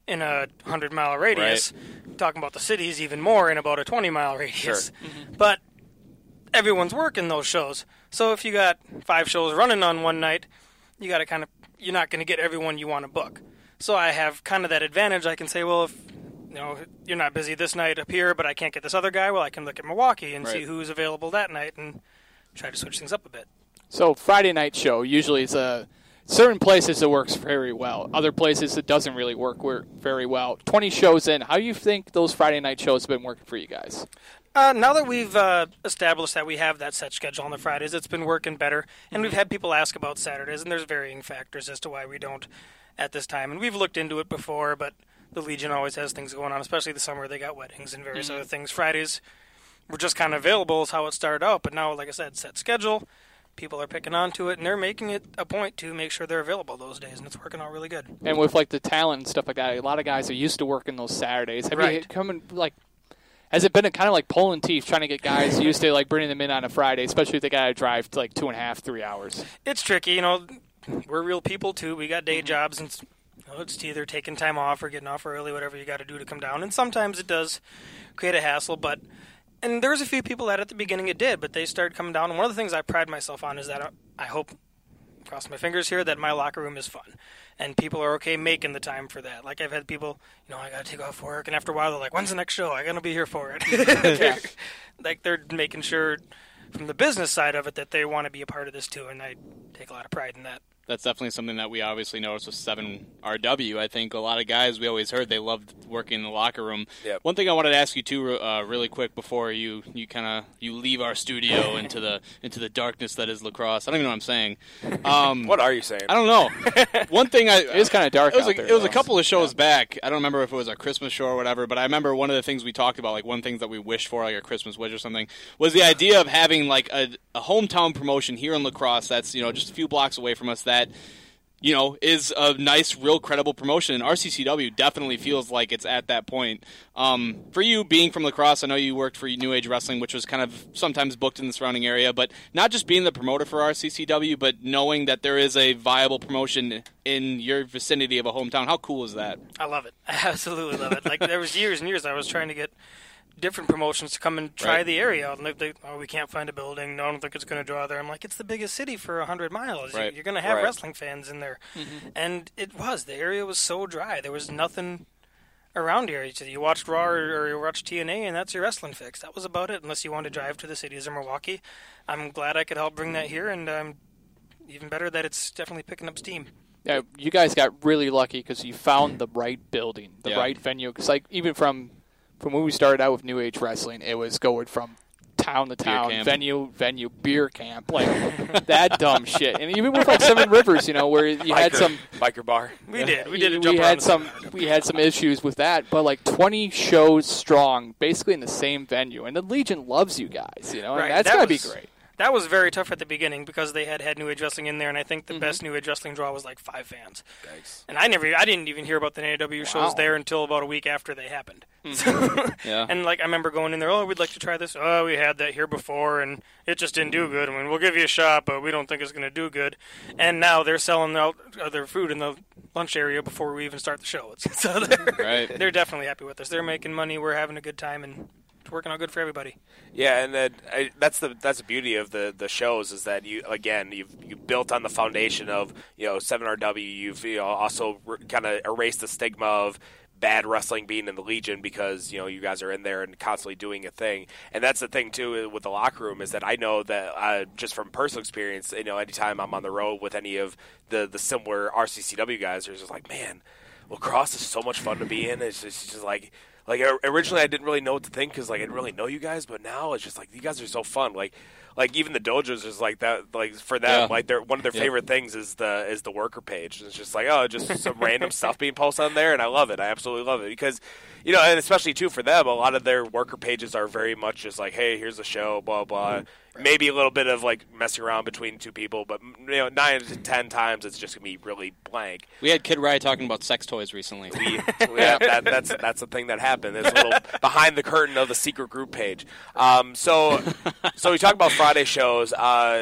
in a hundred mile radius. Right. Talking about the cities even more in about a twenty mile radius. Sure. Mm-hmm. But everyone's working those shows. So if you got five shows running on one night, you got to kind of, you're not going to get everyone you want to book. So I have kind of that advantage. I can say, well, if you know you're not busy this night up here, but I can't get this other guy, well, I can look at Milwaukee and right. see who's available that night and try to switch things up a bit. So Friday night show usually is a certain places it works very well. Other places it doesn't really work very well. twenty shows in, how do you think those Friday night shows have been working for you guys? Uh, now that we've uh, established that we have that set schedule on the Fridays, it's been working better. And we've had people ask about Saturdays, and there's varying factors as to why we don't at this time. And we've looked into it before, but the Legion always has things going on, especially the summer. They got weddings and various mm-hmm. other things. Fridays were just kind of available is how it started out. But now, like I said, set schedule. People are picking on to it, and they're making it a point to make sure they're available those days, and it's working out really good. And with, like, the talent and stuff like that, a lot of guys are used to working those Saturdays. Have right. you come in, like, has it been a kind of like pulling teeth trying to get guys used to, like, bringing them in on a Friday, especially if they got to drive to, like, two and a half, three hours? It's tricky. You know, we're real people, too. We got day mm-hmm. jobs, and it's, you know, it's either taking time off or getting off early, whatever you got to do to come down. And sometimes it does create a hassle, but... And there's a few people that at the beginning it did, but they started coming down. And one of the things I pride myself on is that I hope, cross my fingers here, that my locker room is fun. And people are okay making the time for that. Like, I've had people, you know, I got to take off work. And after a while, they're like, when's the next show? I got to be here for it. yeah. Like, they're making sure from the business side of it that they want to be a part of this, too. And I take a lot of pride in that. That's definitely something that we obviously noticed with seven R W. I think a lot of guys, we always heard they loved working in the locker room. Yep. One thing I wanted to ask you too, uh, really quick, before you, you kind of you leave our studio into the into the darkness that is lacrosse. I don't even know what I'm saying. Um, what are you saying? I don't know. One thing I it is kind of dark. It was, out a, there, it was though. a couple of shows yeah. back. I don't remember if it was a Christmas show or whatever, but I remember one of the things we talked about, like one thing that we wished for, like a Christmas wish or something, was the idea of having like a, a hometown promotion here in La Crosse that's, you know, just a few blocks away from us that, you know, is a nice, real credible promotion. And R C C W definitely feels like it's at that point. Um, for you, being from La Crosse, I know you worked for New Age Wrestling, which was kind of sometimes booked in the surrounding area, but not just being the promoter for R C C W, but knowing that there is a viable promotion in your vicinity of a hometown. How cool is that? I love it. I absolutely love it. Like, there was years and years I was trying to get different promotions to come and try right. the area out. And they, they, oh, we can't find a building. No, I don't think it's going to draw there. I'm like, it's the biggest city for one hundred miles. Right. You're going to have right. wrestling fans in there. Mm-hmm. And it was. The area was so dry. There was nothing around here. You watched Raw or you watched T N A, and that's your wrestling fix. That was about it, unless you wanted to drive to the cities of Milwaukee. I'm glad I could help bring that here, and um, even better that it's definitely picking up steam. Yeah, you guys got really lucky because you found the right building, the yeah. right venue. Because, like, even from... From when we started out with New Age Wrestling, it was going from town to town, venue, venue, beer camp, like that dumb shit. And even with like Seven Rivers, you know, where you biker, had some biker bar. We did, we did. A we jump had some, we had some issues with that, but like twenty shows strong, basically in the same venue, and the Legion loves you guys, you know, right. and that's that gotta was, be great. That was very tough at the beginning because they had had New Age Wrestling in there, and I think the mm-hmm. best New Age Wrestling draw was like five fans. Thanks. And I never, I didn't even hear about the N A W wow. shows there until about a week after they happened. Mm-hmm. So, yeah. And like I remember going in there, oh, we'd like to try this. Oh, we had that here before, and it just didn't do good. I mean, we'll give you a shot, but we don't think it's going to do good. And now they're selling out their food in the lunch area before we even start the show. So they're, right. they're definitely happy with us. They're making money. We're having a good time, and it's working out good for everybody. Yeah, and then I, that's the that's the beauty of the, the shows is that you again you've you built on the foundation of you know seven R W. You've you know, also re- kind of erased the stigma of bad wrestling being in the Legion because you know you guys are in there and constantly doing a thing. And that's the thing too with the locker room is that I know that uh, just from personal experience, you know, anytime I'm on the road with any of the the similar R C C W guys, they're just like, man, lacrosse is so much fun to be in. It's just, it's just like. Like, originally I didn't really know what to think because, like, I didn't really know you guys, but now it's just, like, you guys are so fun. Like, like even the dojos is like that, like, for them, yeah. like, they're, one of their yeah. favorite things is the is the worker page. It's just like, oh, just some random stuff being posted on there, and I love it. I absolutely love it because, you know, and especially, too, for them, a lot of their worker pages are very much just like, hey, here's a show, blah, blah. Mm-hmm. Right. Maybe a little bit of, like, messing around between two people, but, you know, nine to ten times it's just going to be really blank. We had Kid Riot talking about sex toys recently. We, yeah, that, that's that's the thing that happened. There's a little behind the curtain of the secret group page. Um, so, so we talk about Friday shows. Uh,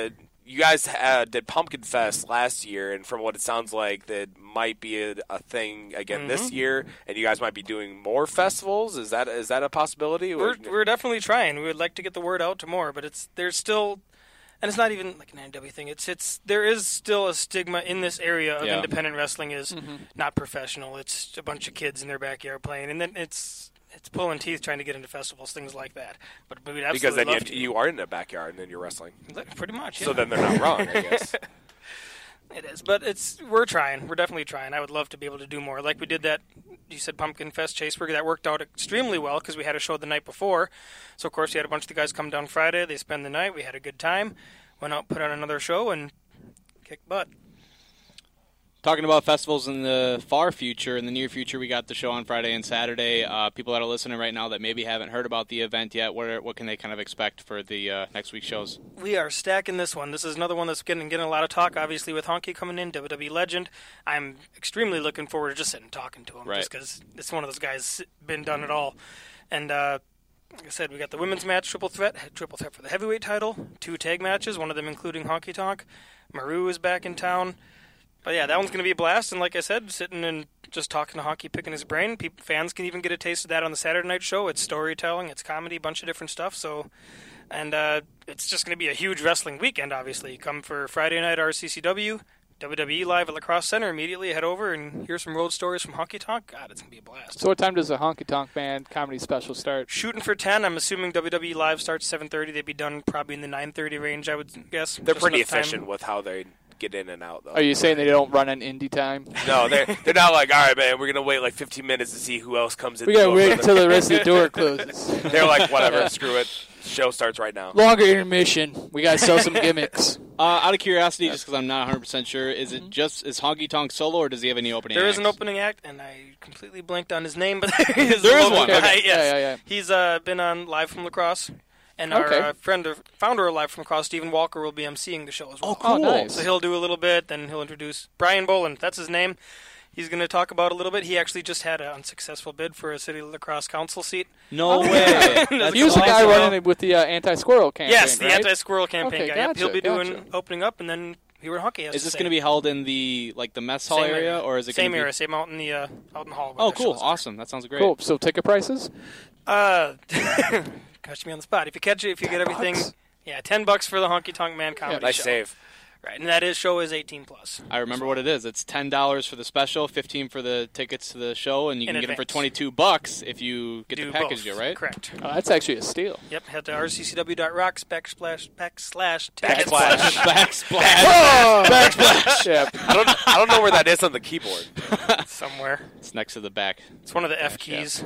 you guys uh, did Pumpkin Fest last year, and from what it sounds like, that might be a, a thing again mm-hmm. this year, and you guys might be doing more festivals. Is that is that a possibility? We're we're definitely trying. We would like to get the word out to more, but it's there's still, and it's not even like an N W thing. It's it's there is still a stigma in this area of yeah. independent wrestling is mm-hmm. not professional. It's a bunch of kids in their backyard playing, and then it's it's pulling teeth trying to get into festivals, things like that. But, but we'd absolutely because then love you, to. you are in the backyard and then you're wrestling. Pretty much. Yeah. So then they're not wrong, I guess. It is, but it's we're trying. We're definitely trying. I would love to be able to do more. Like we did that, you said Pumpkin Fest, Chaseburg. That worked out extremely well because we had a show the night before. So, of course, we had a bunch of the guys come down Friday. They spend the night. We had a good time. Went out, put on another show, and kicked butt. Talking about festivals in the far future, in the near future, we got the show on Friday and Saturday. Uh, people that are listening right now that maybe haven't heard about the event yet, what are, what can they kind of expect for the uh, next week's shows? We are stacking this one. This is another one that's getting getting a lot of talk, obviously, with Honky coming in, W W E legend. I'm extremely looking forward to just sitting and talking to him, right. just because it's one of those guys been done it all. And uh, like I said, we got the women's match, triple threat, triple threat for the heavyweight title, two tag matches, one of them including Honky Tonk. Maru is back in town. But yeah, that one's going to be a blast, and like I said, sitting and just talking to Honky, picking his brain. People, fans can even get a taste of that on the Saturday night show. It's storytelling, it's comedy, a bunch of different stuff. So, and uh, it's just going to be a huge wrestling weekend, obviously. Come for Friday night R C C W, W W E Live at La Crosse Center. Immediately head over and hear some road stories from Honky Tonk. God, it's going to be a blast. So what time does the Honky Tonk Band comedy special start? Shooting for ten. I'm assuming W W E Live starts seven thirty. They'd be done probably in the nine thirty range, I would guess. They're Just pretty enough time. efficient with how they get in and out, though. Are you saying they don't run an indie time? No, they're, they're not like, all right, man, we're going to wait like fifteen minutes to see who else comes in. We got to wait until the rest of the door closes. They're like, whatever, screw it. Show starts right now. Longer intermission. We got to sell some gimmicks. Uh, out of curiosity, just because I'm not one hundred percent sure, is it just is Honky Tonk solo, or does he have any opening There acts? is an opening act, and I completely blanked on his name, but there is, there is one. one. Okay. Yes. Yeah, yeah, yeah. He's uh, been on Live from La Crosse, and Okay. our uh, friend, or founder of Live from La Crosse, Stephen Walker, will be emceeing the show as well. Oh, cool. Oh, nice. So he'll do a little bit, then he'll introduce Brian Boland. That's his name. He's going to talk about a little bit. He actually just had an unsuccessful bid for a City of La Crosse council seat. No way. That's He was the guy awesome. running with the uh, anti-squirrel campaign, Yes, the right? anti-squirrel campaign Okay, guy. Yep, gotcha, he'll be doing gotcha. opening up, and then he where Honky has Is to this say. going to be held in the like the mess hall Same area, area. or is it Same gonna be... area, same out in the uh, out in the hall. where Oh, the cool, shows are. awesome. That sounds great. Cool. So ticket prices? Uh, catch me on the spot. If you catch it, if you get everything, bucks? yeah, ten bucks for the Honky Tonk Man comedy Nice show. save. Right, and that is show is eighteen plus. I remember what it is. It's ten dollars for the special, fifteen for the tickets to the show, and you In can get them for advance. twenty-two bucks if you get Do the package both. deal, right? Correct. Oh, that's actually a steal. Yep. Head to r c c w dot rocks backslash backslash Backslash. Backsplash. Oh! Backsplash. Yeah. I don't, I don't know where that is on the keyboard. somewhere. It's next to the back. It's one of the F keys.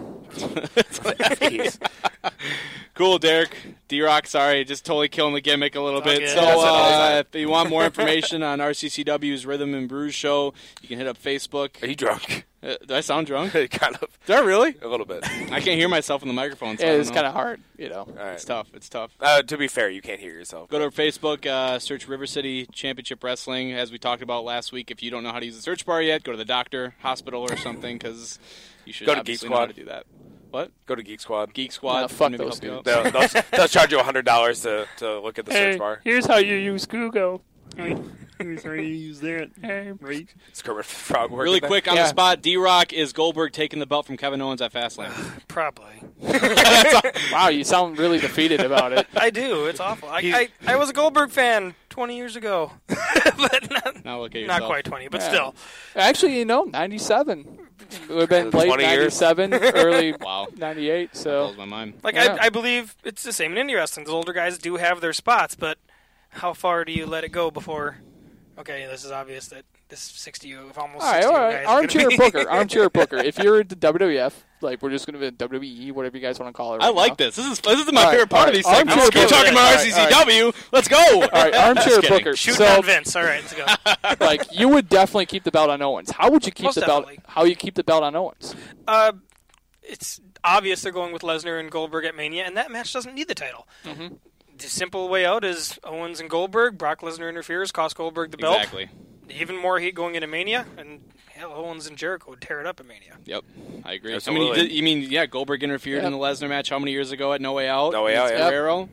F keys. Cool, Derek. D-Rock, sorry, just totally killing the gimmick a little It's all bit. good. So That's all uh, if you want more information on R C C W's Rhythm and Brews show, you can hit up Facebook. Are you drunk? Uh, do I sound drunk? kind of. Do I really? A little bit. I can't hear myself in the microphone. So Yeah, I don't it's know. kind of hard, you know. All right. It's tough. It's tough. Uh, to be fair, you can't hear yourself. Go to our Facebook, uh, search River City Championship Wrestling. As we talked about last week, if you don't know how to use the search bar yet, go to the doctor, hospital, or something, because you should Go to obviously Geek know how Squad. to do that. What? Go to Geek Squad. Geek Squad. Nah, fuck maybe those help you out. They'll, they'll, they'll charge you one hundred dollars to, to look at the search bar. here's how you use Google. Here's how you use that. Right. It's Kermit the Frog working Really there. quick on Yeah. the spot, D-Rock, is Goldberg taking the belt from Kevin Owens at Fastlane? Probably. Wow, you sound really defeated about it. I do. It's awful. I, I I was a Goldberg fan twenty years ago, but not, Now look at yourself. not quite twenty, but Yeah. still. Actually, you know, ninety-seven. It would have been late twenty years. ninety-seven, early Wow. ninety-eight. So Blows my mind. Like Yeah. I, I believe it's the same in indie wrestling. The older guys do have their spots, but how far do you let it go before? Okay, this is obvious that this sixty, almost all right, sixty all right. guys is Armchair gonna be- Booker, Armchair Booker. If you're into W W F, like we're just going to be W W E, whatever you guys want to call it. Right I like now. this. This is this is my All right, favorite part all of these right. segments. Armchair We're talking Booker. about All R right, C C all W. Let's go. All right, Armchair Just kidding. Booker. Shoot So, on Vince. All right, let's go. like, you would definitely keep the belt on Owens. How would you keep Most the belt? definitely. How you keep the belt on Owens? Uh, it's obvious they're going with Lesnar and Goldberg at Mania, and that match doesn't need the title. Mm-hmm. The simple way out is Owens and Goldberg. Brock Lesnar interferes, costs Goldberg the belt. Exactly. Even more heat going into Mania, and hell, Owens and Jericho would tear it up at Mania. Yep, I agree. I mean, Absolutely. you, did, you mean yeah? Goldberg interfered Yep. in the Lesnar match how many years ago at No Way Out? No Way Out, against yeah. Guerrero.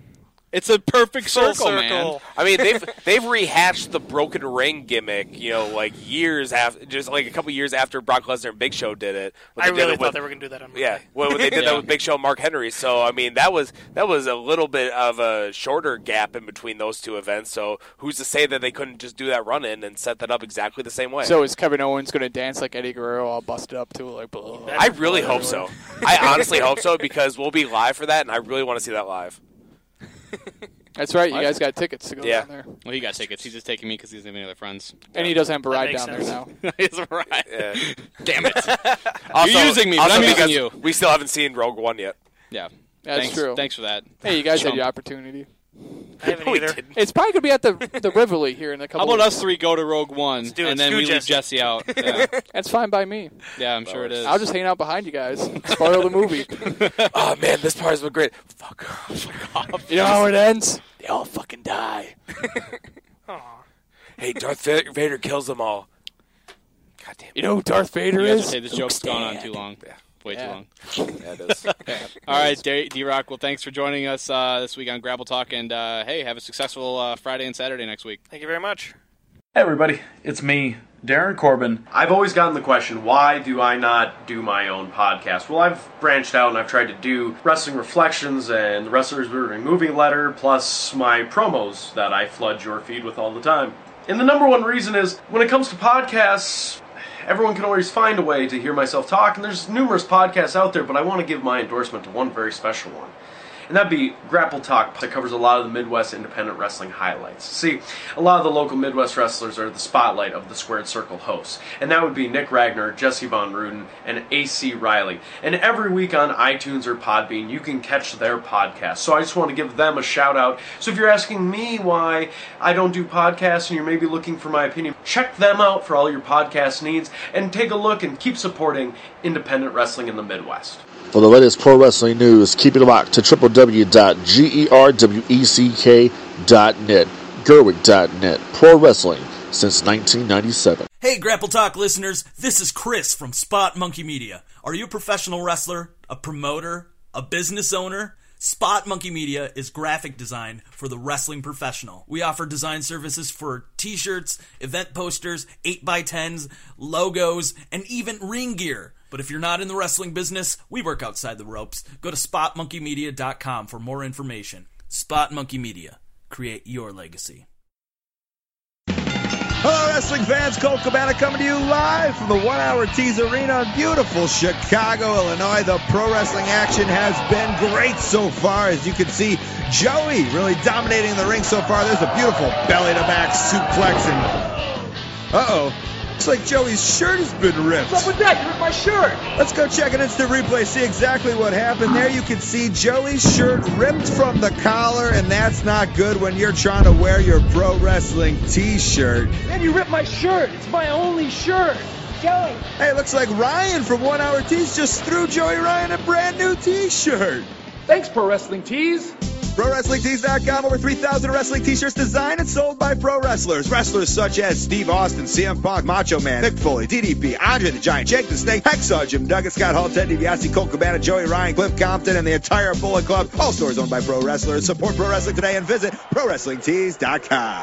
It's a perfect Full circle, man. circle. I mean, they've they've rehashed the broken ring gimmick, you know, like years after, just like a couple years after Brock Lesnar and Big Show did it. when I they did really it thought with- they were going to do that on Yeah, when when they did Yeah. that with Big Show and Mark Henry. So I mean, that was that was a little bit of a shorter gap in between those two events. So who's to say that they couldn't just do that run in and set that up exactly the same way? So is Kevin Owens going to dance like Eddie Guerrero, all busted up too? Like, blah. I really hope so. I honestly hope so because we'll be live for that, and I really want to see that live. That's right. You guys got tickets to go Yeah. down there. Well, he got tickets. He's just taking me because he doesn't have any other friends. And he doesn't have a That ride makes down sense. there now. He's right. Yeah. Damn it. Also- You're using me, but also I'm using because you. We still haven't seen Rogue One yet. Yeah. That's thanks, true. Thanks for that. Hey, you guys Chump. had your opportunity. I haven't We either. didn't. It's probably going to be at the the Rivoli here in a How couple about of us three go to Rogue One, do it. and then Screw we leave Jesse. Jesse out? Yeah, That's fine by me. yeah I'm sure it is. I'll just hang out behind you guys. Spoil the movie. Oh man, this part has been great. Fuck off. Fuck off. You know how it ends? They all fucking die. Aw. Hey, Darth Va- Vader kills them all. God damn it. You know who Darth Vader You guys is? would say this Luke joke's gone on Stand. too long. Yeah. Way Yeah. too long. Yeah, it is. All right, D-Rock, well, thanks for joining us uh, this week on Grapple Talk, and uh, hey, have a successful uh, Friday and Saturday next week. Thank you very much. Hey everybody, it's me, Darren Corbin. I've always gotten the question, why do I not do my own podcast? Well, I've branched out and I've tried to do Wrestling Reflections and the Wrestlers We're Moving Letter, plus my promos that I flood your feed with all the time. And the number one reason is, when it comes to podcasts, everyone can always find a way to hear myself talk, and there's numerous podcasts out there, but I want to give my endorsement to one very special one. And that'd be Grapple Talk, that covers a lot of the Midwest independent wrestling highlights. See, a lot of the local Midwest wrestlers are the spotlight of the Squared Circle hosts. And that would be Nick Ragnar, Jesse Von Ruden, and A C Riley. And every week on iTunes or Podbean, you can catch their podcast. So I just want to give them a shout out. So if you're asking me why I don't do podcasts and you're maybe looking for my opinion, check them out for all your podcast needs and take a look and keep supporting independent wrestling in the Midwest. For the latest pro wrestling news, keep it locked to w w w dot gerweck dot net, Gerwick dot net, pro wrestling since nineteen ninety-seven. Hey, Grapple Talk listeners, this is Chris from Spot Monkey Media. Are you a professional wrestler, a promoter, a business owner? Spot Monkey Media is graphic design for the wrestling professional. We offer design services for t-shirts, event posters, eight by tens, logos, and even ring gear. But if you're not in the wrestling business, we work outside the ropes. Go to spot monkey media dot com for more information. Spot Monkey Media. Create your legacy. Hello, wrestling fans. Colt Cabana coming to you live from the One Hour Tease Arena in beautiful Chicago, Illinois. The pro wrestling action has been great so far. As you can see, Joey really dominating the ring so far. There's a beautiful belly-to-back suplex. And uh-oh. Looks like Joey's shirt has been ripped. What's up with that? You ripped my shirt. Let's go check an instant replay, see exactly what happened. There you can see Joey's shirt ripped from the collar, and that's not good when you're trying to wear your pro wrestling t-shirt. Man, you ripped my shirt. It's my only shirt. Joey. Hey, it looks like Ryan from One Hour Tees just threw Joey Ryan a brand new t-shirt. Thanks, Pro Wrestling Tees. Pro Wrestling Tees dot com, over three thousand wrestling t-shirts designed and sold by pro wrestlers. Wrestlers such as Steve Austin, C M Punk, Macho Man, Mick Foley, D D P, Andre the Giant, Jake the Snake, Hacksaw Jim Duggan, Scott Hall, Ted DiBiase, Colt Cabana, Joey Ryan, Cliff Compton, and the entire Bullet Club. All stores owned by pro wrestlers. Support pro wrestling today and visit Pro Wrestling Tees dot com.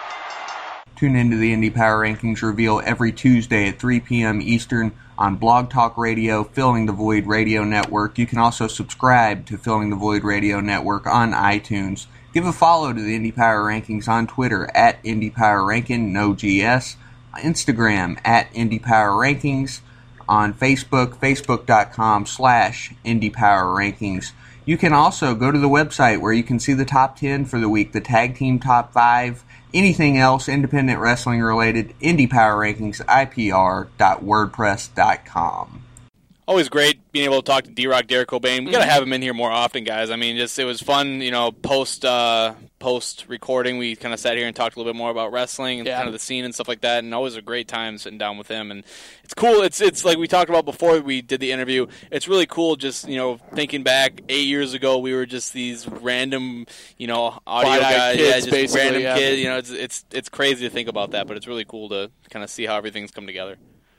Tune into the Indie Power Rankings reveal every Tuesday at three p.m. Eastern on Blog Talk Radio, Filling the Void Radio Network. You can also subscribe to Filling the Void Radio Network on iTunes. Give a follow to the Indie Power Rankings on Twitter at Indie Power Ranking, no G S, Instagram at Indie Power Rankings, on Facebook, facebook.com slash Indie Power Rankings. You can also go to the website where you can see the top ten for the week, the tag team top five, anything else independent wrestling related, Indie Power Rankings, I P R dot wordpress dot com. Always great being able to talk to D-Rock, Derek Cobain. We got to have him in here more often, guys. I mean, just it was fun, you know, post uh, post recording. We kind of sat here and talked a little bit more about wrestling and Yeah. kind of the scene and stuff like that. And always a great time sitting down with him. And it's cool. It's it's like we talked about before we did the interview. It's really cool. Just you know, thinking back eight years ago, we were just these random, you know, audio Wide-eyed guys, kids, yeah, just basically, random yeah. kids. You know, it's it's it's crazy to think about that, but it's really cool to kind of see how everything's come together.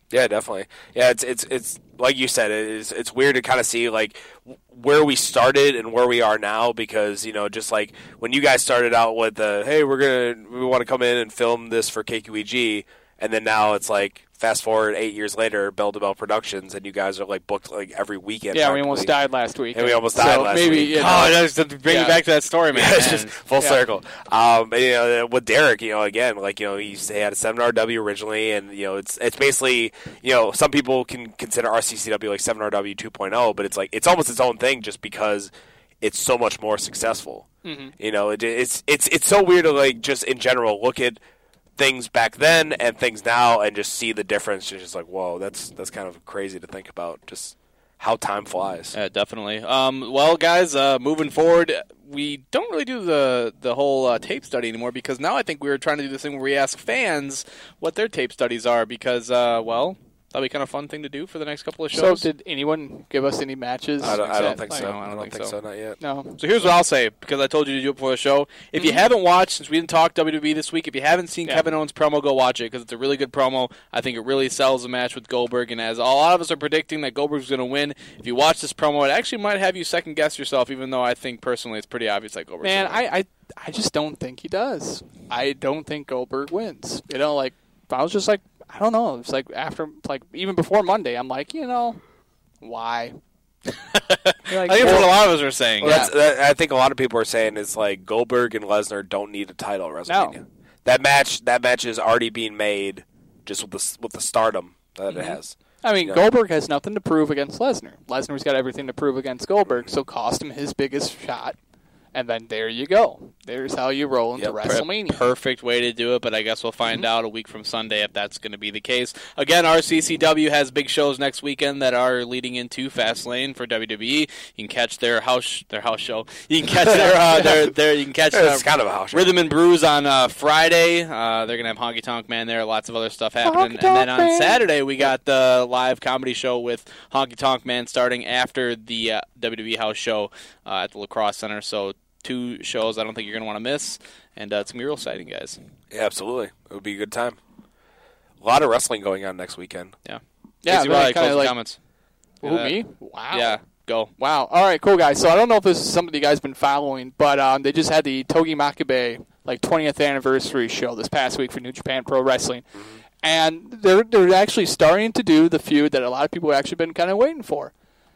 Yeah, definitely. Yeah, it's it's it's like you said. It's it's weird to kind of see like where we started and where we are now, because you know, just like when you guys started out with the hey, we're gonna we want to come in and film this for K Q E G, and then now it's like fast forward eight years later, Bell to Bell Productions, and you guys are like booked like every weekend. Yeah, we almost died last week. And we almost died so last maybe, week. You know, Oh, that's to bring yeah. you back to that story, man. Yeah, it's just full Yeah. circle. Um, and, you know, with Derek, you know, again, like you know, he's, he had a seven R W originally, and you know, it's it's basically, you know, some people can consider R C C W like seven R W two point oh, but it's like it's almost its own thing just because it's so much more successful. Mhm. You know, it, it's it's it's so weird to like just in general look at things back then and things now and just see the difference. It's just like, whoa, that's that's kind of crazy to think about. Just how time flies. Yeah, definitely. Um, well, guys, uh, moving forward, we don't really do the the whole uh, tape study anymore, because now I think we're trying to do this thing where we ask fans what their tape studies are, because, uh, well, that'll be kind of a fun thing to do for the next couple of So shows. did anyone give us any matches? I don't, I don't Except- think like, so. No, I don't think so. Not yet. No. So here's what I'll say, because I told you to do it before the show. If you Mhm. haven't watched, since we didn't talk W W E this week, if you haven't seen Yeah. Kevin Owens' promo, go watch it, because it's a really good promo. I think it really sells the match with Goldberg, and as a lot of us are predicting that Goldberg's going to win, if you watch this promo, it actually might have you second-guess yourself, even though I think, personally, it's pretty obvious that Goldberg's Man, gonna win. I, I I just don't think he does. I don't think Goldberg wins. You know, like I was just like I don't know. It's like after like even before Monday, I'm like, you know, why? Like, I think that's what a lot of us are saying. Well, that's, that, I think a lot of people are saying is like Goldberg and Lesnar don't need a title at WrestleMania. No. That match, that match is already being made just with the with the stardom that Mhm. it has. I mean, You know? Goldberg has nothing to prove against Lesnar. Lesnar's got everything to prove against Goldberg, so cost him his biggest shot, and then there you go. There's how you roll into Yep, WrestleMania. per- Perfect way to do it, but I guess we'll find Mm-hmm. out a week from Sunday if that's going to be the case. Again, R C C W has big shows next weekend that are leading into Fastlane for W W E. You can catch their house their house show. You can catch their uh, their, their you can catch It's uh, kind of a house show. Rhythm and Brews on uh, Friday. Uh, they're going to have Honky Tonk Man there, lots of other stuff happening. Honky And then Tonk on Man. Saturday we got the live comedy show with Honky Tonk Man starting after the uh, W W E house show uh, at the Lacrosse Center. So two shows I don't think you're going to want to miss, and uh, it's going to be real exciting, guys. Yeah, absolutely. It would be a good time. A lot of wrestling going on next weekend. Yeah. Yeah, Casey really Riley, kinda closing like- comments. Who, Yeah. me? Wow. Yeah, go. Wow. All right, cool, guys. So I don't know if this is something you guys been following, but um, they just had the Togi Makabe like twentieth anniversary show this past week for New Japan Pro Wrestling. And they're they're actually starting to do the feud that a lot of people have actually been kind of waiting for.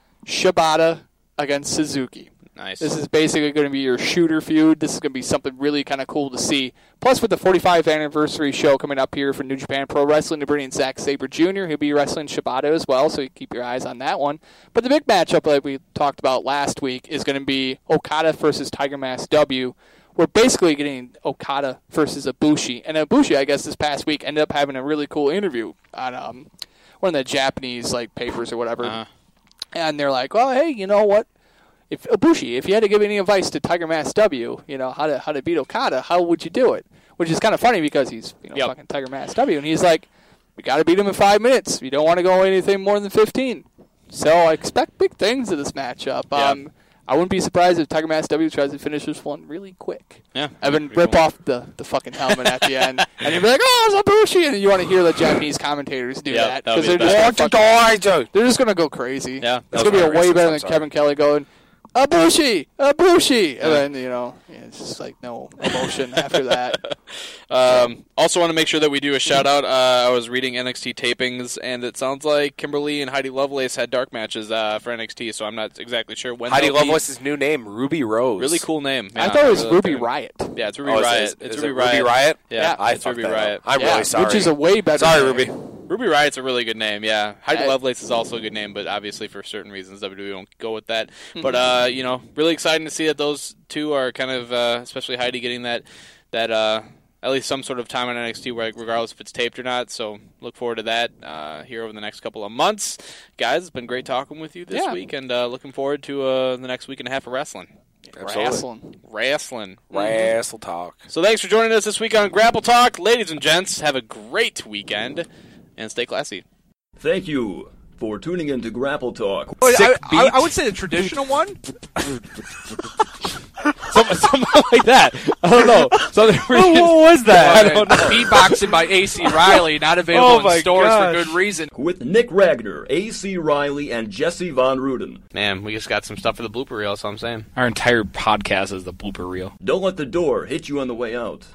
Shibata against Suzuki. Nice. This is basically going to be your shooter feud. This is going to be something really kind of cool to see. Plus, with the forty-fifth anniversary show coming up here for New Japan Pro Wrestling, they're bringing Zack Sabre Junior He'll be wrestling Shibata as well, so you keep your eyes on that one. But the big matchup that we talked about last week is going to be Okada versus Tiger Mask W. We're basically getting Okada versus Ibushi. And Ibushi, I guess, this past week ended up having a really cool interview on um, one of the Japanese like papers or whatever. Uh-huh. And they're like, well, hey, you know what? If Ibushi, if you had to give any advice to Tiger Mask W, you know, how to how to beat Okada, how would you do it? Which is kind of funny because he's, you know, Yep. fucking Tiger Mask W, and he's like, we got to beat him in five minutes. You don't want to go anything more than fifteen. So I expect big things of this matchup. Yeah. Um, I wouldn't be surprised if Tiger Mask W tries to finish this one really quick. Yeah. Evan, Pretty rip cool. off the, the fucking helmet at the end, and you'd be like, oh, it's Ibushi, and then you want to hear the Japanese commentators do Yeah, that that would because be they're the just best. gonna fucking, they're just gonna go crazy. Yeah, it's that gonna be was a my way racist, better I'm than sorry. Kevin Kelly going, Ibushi, Ibushi, and then you know, yeah, it's just like no emotion after that. Um, also want to make sure that we do a shout out. Uh, I was reading N X T tapings, and it sounds like Kimberly and Heidi Lovelace had dark matches uh, for N X T. So I'm not exactly sure when. Heidi they'll be. Lovelace's new name, Ruby Rose. Really cool name. I Yeah, thought it was really Ruby like it. Riot. Yeah, it's Ruby Oh, is it- Riot. is it's it Ruby Ruby Riot. Riot? Yeah, Yeah. I it's fucked Ruby that up. Riot. I'm Yeah, really sorry. which is a way better. Sorry, name. Ruby. Ruby Riot's a really good name, yeah. Heidi I- Lovelace is also a good name, but obviously for certain reasons W W E won't go with that. Mm-hmm. But, uh, you know, really exciting to see that those two are kind of, uh, especially Heidi getting that, that uh, at least some sort of time on N X T, where, regardless if it's taped or not. So look forward to that uh, here over the next couple of months. Guys, it's been great talking with you this Yeah. week, and uh, looking forward to uh, the next week and a half of wrestling. Absolutely. Wrestling. Wrestling. Wrestle talk. So thanks for joining us this week on Grapple Talk. Ladies and gents, have a great weekend, and stay classy. Thank you for tuning in to Grapple Talk. I, I, I would say the traditional one. something, something like that. I don't know. Something what, what was that? I don't know. Beatboxing by A C Riley, not available Oh in stores gosh. for good reason. With Nick Ragnar, A C Riley, and Jesse Von Ruden. Man, we just got some stuff for the blooper reel, that's all I'm saying. Our entire podcast is the blooper reel. Don't let the door hit you on the way out.